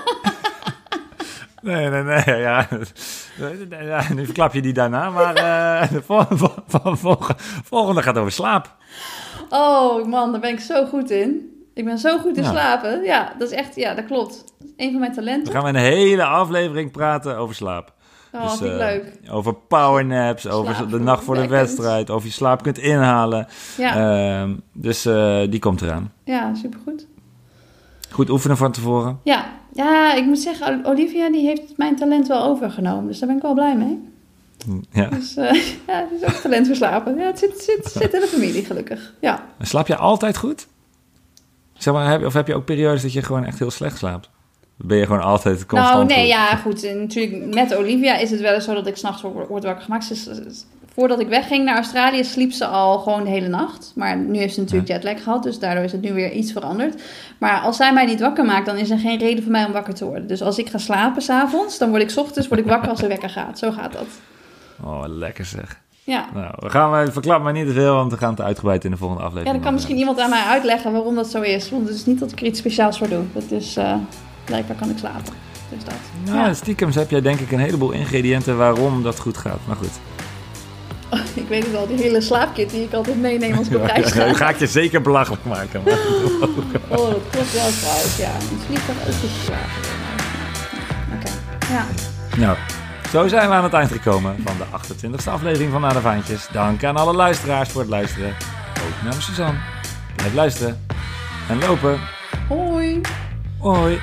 Nee. Ja. Nu verklap je die daarna. Maar de volgende gaat over slaap.
Oh man, daar ben ik zo goed in. Ik ben zo goed in slapen. Ja, dat is echt... Ja, dat klopt. Dat is een van mijn talenten.
Dan gaan we een hele aflevering praten over slaap.
Oh, dus, vind ik leuk.
Over powernaps, over de nacht voor de wedstrijd, of je slaap kunt inhalen. Ja. Dus die komt eraan.
Ja, supergoed.
Goed oefenen van tevoren.
Ja, ik moet zeggen, Olivia die heeft mijn talent wel overgenomen. Dus daar ben ik wel blij mee.
Ja.
Dus het is ook talent voor slapen. Ja, het zit in de familie, gelukkig. Ja.
Slaap je altijd goed? Zeg maar, of heb je ook periodes dat je gewoon echt heel slecht slaapt? Ben je gewoon altijd constant...
Nou, nee, ja, goed. Natuurlijk, met Olivia is het wel eens zo dat ik 's nachts word wakker gemaakt. Dus, voordat ik wegging naar Australië, sliep ze al gewoon de hele nacht. Maar nu heeft ze natuurlijk jetlag gehad, dus daardoor is het nu weer iets veranderd. Maar als zij mij niet wakker maakt, dan is er geen reden voor mij om wakker te worden. Dus als ik ga slapen 's avonds, dan word ik 's ochtends wakker als de wekker gaat. Zo gaat dat.
Oh, lekker zeg.
Ja.
Nou, verklap maar niet te veel, want we gaan het uitgebreid in de volgende aflevering.
Ja, dan kan misschien iemand aan mij uitleggen waarom dat zo is. Want het is niet dat ik er iets speciaals voor doe. Het is, blijkbaar kan ik slapen. Dus dat.
Nou, stiekem heb jij denk ik een heleboel ingrediënten waarom dat goed gaat. Maar goed.
Oh, ik weet het al, die hele slaapkit die ik altijd meeneem als ik op reis ga.
Dat ga ik je zeker belachelijk maken. Maar.
Oh, dat klopt wel trouwens, ja. Het vliegtuig ook goed geslapen. Oké, ja.
Nou, zo zijn we aan het eind gekomen van de 28e aflevering van Naar de Vaantjes. Dank aan alle luisteraars voor het luisteren. Ook namens Suzanne. Blijf luisteren. En lopen.
Hoi.
Hoi.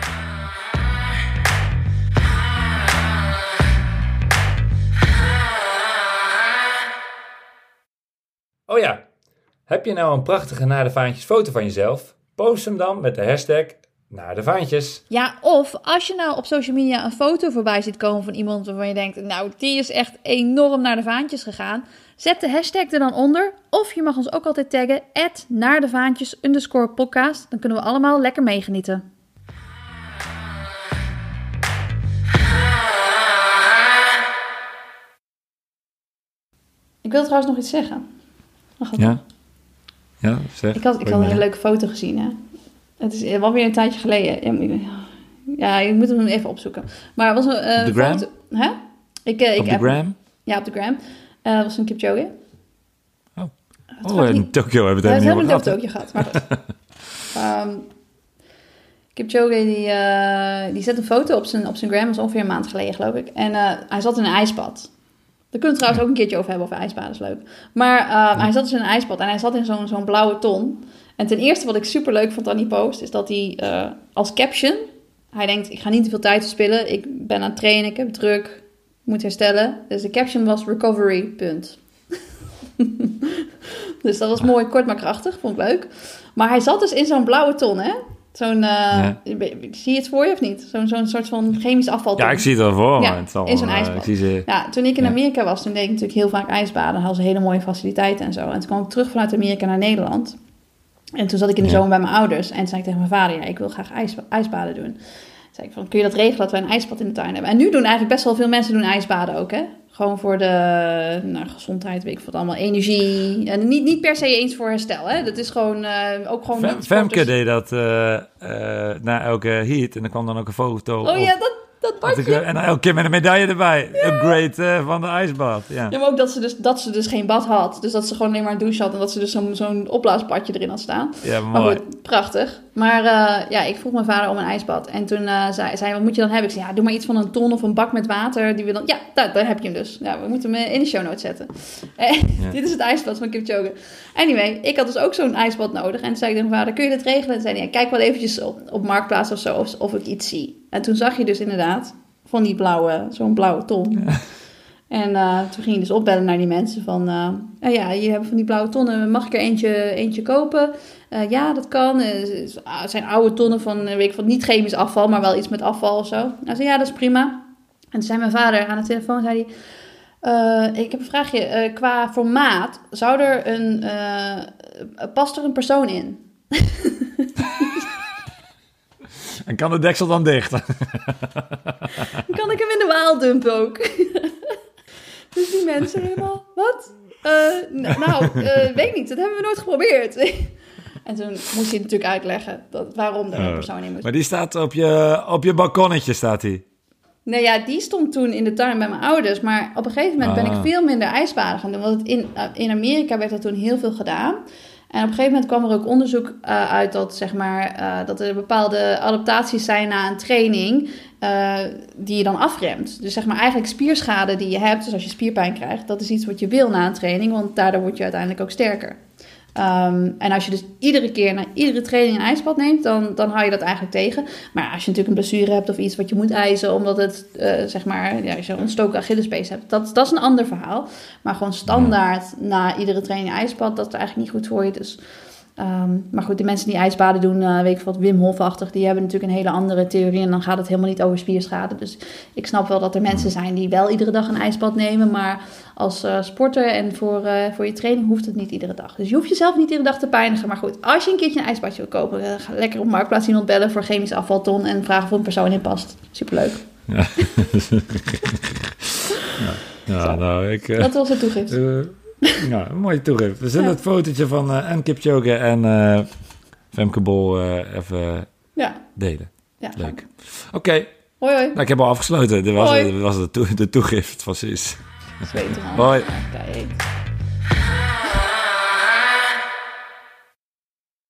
Oh ja, heb je nou een prachtige Naar de Vaantjes foto van jezelf? Post hem dan met de hashtag Naar de Vaantjes.
Ja, of als je nou op social media een foto voorbij ziet komen van iemand waarvan je denkt, nou, die is echt enorm naar de vaantjes gegaan. Zet de hashtag er dan onder. Of je mag ons ook altijd taggen, @naardevaantjes_podcast. Dan kunnen we allemaal lekker meegenieten. Ik wil trouwens nog iets zeggen.
Ja, zeg.
Ik had een hele leuke foto gezien, hè. Het is wel weer een tijdje geleden. Ja, je moet hem even opzoeken. Maar het was een
op de gram?
foto... Hè?
Op de gram?
Ja, op de gram. Het was een Kipchoge.
In Tokio hebben we het
helemaal
niet
over Tokio gehad. Maar goed. Kipchoge die zet een foto op zijn gram. Dat was ongeveer een maand geleden, geloof ik. En hij zat in een ijsbad. Daar kunnen we trouwens ook een keertje over hebben, over ijsbaden, is leuk. Maar hij zat dus in een ijsbad en hij zat in zo'n blauwe ton. En ten eerste wat ik super leuk vond aan die post, is dat hij als caption, hij denkt, ik ga niet te veel tijd verspillen. Ik ben aan het trainen, ik heb het druk, moet herstellen. Dus de caption was recovery, punt. Dus dat was mooi, kort maar krachtig, vond ik leuk. Maar hij zat dus in zo'n blauwe ton, hè? Zie je het voor je of niet? Zo'n soort van chemisch afval.
Ja, ik zie het wel voor me.
Ja, in zo'n ijsbad. Ja, toen ik in Amerika was, toen deed ik natuurlijk heel vaak ijsbaden. Hadden ze hele mooie faciliteiten en zo. En toen kwam ik terug vanuit Amerika naar Nederland. En toen zat ik in de zomer bij mijn ouders. En toen zei ik tegen mijn vader, ik wil graag ijsbaden doen. Toen zei ik van, kun je dat regelen dat wij een ijsbad in de tuin hebben? En nu doen eigenlijk best wel veel mensen ijsbaden ook, hè? Gewoon voor de gezondheid, weet ik wat allemaal, energie. En niet per se eens voor herstel, hè. Dat is gewoon ook gewoon niet...
Femke deed dat na elke heat en er kwam dan ook een foto
op. Ja, dat badje.
En dan elke keer met een medaille erbij. Ja. Upgrade van de ijsbad. Ja,
maar ook dat ze dus geen bad had. Dus dat ze gewoon alleen maar een douche had en dat ze dus zo'n opblaasbadje erin had staan.
Ja, mooi.
Maar goed, prachtig. Maar ik vroeg mijn vader om een ijsbad. En toen zei hij, wat moet je dan hebben? Ik zei, doe maar iets van een ton of een bak met water. Die we dan... Ja, daar heb je hem dus. Ja, we moeten hem in de show notes zetten. Dit is het ijsbad van Kipchoge. Anyway, ik had dus ook zo'n ijsbad nodig. En toen zei ik tegen mijn vader, kun je dit regelen? En zei hij, kijk wel eventjes op Marktplaats of zo, of ik iets zie. En toen zag je dus inderdaad van zo'n blauwe ton. Ja. En toen ging je dus opbellen naar die mensen van... je hebt van die blauwe tonnen, mag ik er eentje kopen? Ja, dat kan. Het zijn oude tonnen van, niet chemisch afval, maar wel iets met afval of zo. Hij zei, ja, dat is prima. En toen zei mijn vader aan de telefoon, zei hij... ik heb een vraagje. Qua formaat, past er een persoon in?
En kan de deksel dan dicht?
Kan ik hem in de Waal dumpen ook? Dus die mensen helemaal, wat? Weet niet, dat hebben we nooit geprobeerd. En toen moest hij natuurlijk uitleggen waarom er een persoon in moest.
Maar die staat op je balkonnetje, staat die?
Nee, ja, die stond toen in de tuin bij mijn ouders. Maar op een gegeven moment ben ik veel minder ijsbaden gaan doen. Want in Amerika werd er toen heel veel gedaan. En op een gegeven moment kwam er ook onderzoek uit dat, dat er bepaalde adaptaties zijn na een training die je dan afremt. Dus eigenlijk spierschade die je hebt, dus als je spierpijn krijgt, dat is iets wat je wil na een training, want daardoor word je uiteindelijk ook sterker. En als je dus iedere keer na iedere training een ijsbad neemt, dan hou je dat eigenlijk tegen. Maar als je natuurlijk een blessure hebt of iets wat je moet eisen, omdat het, als je een ontstoken Achillespees hebt, dat is een ander verhaal. Maar gewoon standaard na iedere training ijsbad, dat is eigenlijk niet goed voor je. Dus, maar goed, de mensen die ijsbaden doen, weet ik wat, Wim Hof-achtig, die hebben natuurlijk een hele andere theorie en dan gaat het helemaal niet over spierschade. Dus ik snap wel dat er mensen zijn die wel iedere dag een ijsbad nemen, maar als sporter en voor je training hoeft het niet iedere dag. Dus je hoeft jezelf niet iedere dag te pijnigen. Maar goed, als je een keertje een ijsbadje wil kopen, ga lekker op Marktplaats iemand bellen voor chemisch afvalton en vragen of een persoon in past. Superleuk.
Ja. Ja, nou,
dat was het toegift.
Ja, een mooie toegift. We zullen het fotootje van en Kipchoge en Femke Bol even delen.
Ja,
leuk. Oké.
Hoi, hoi.
Nou, ik heb al afgesloten. Dit was de toegift van Suus.
Zweet, man.
Hoi.
Kijk.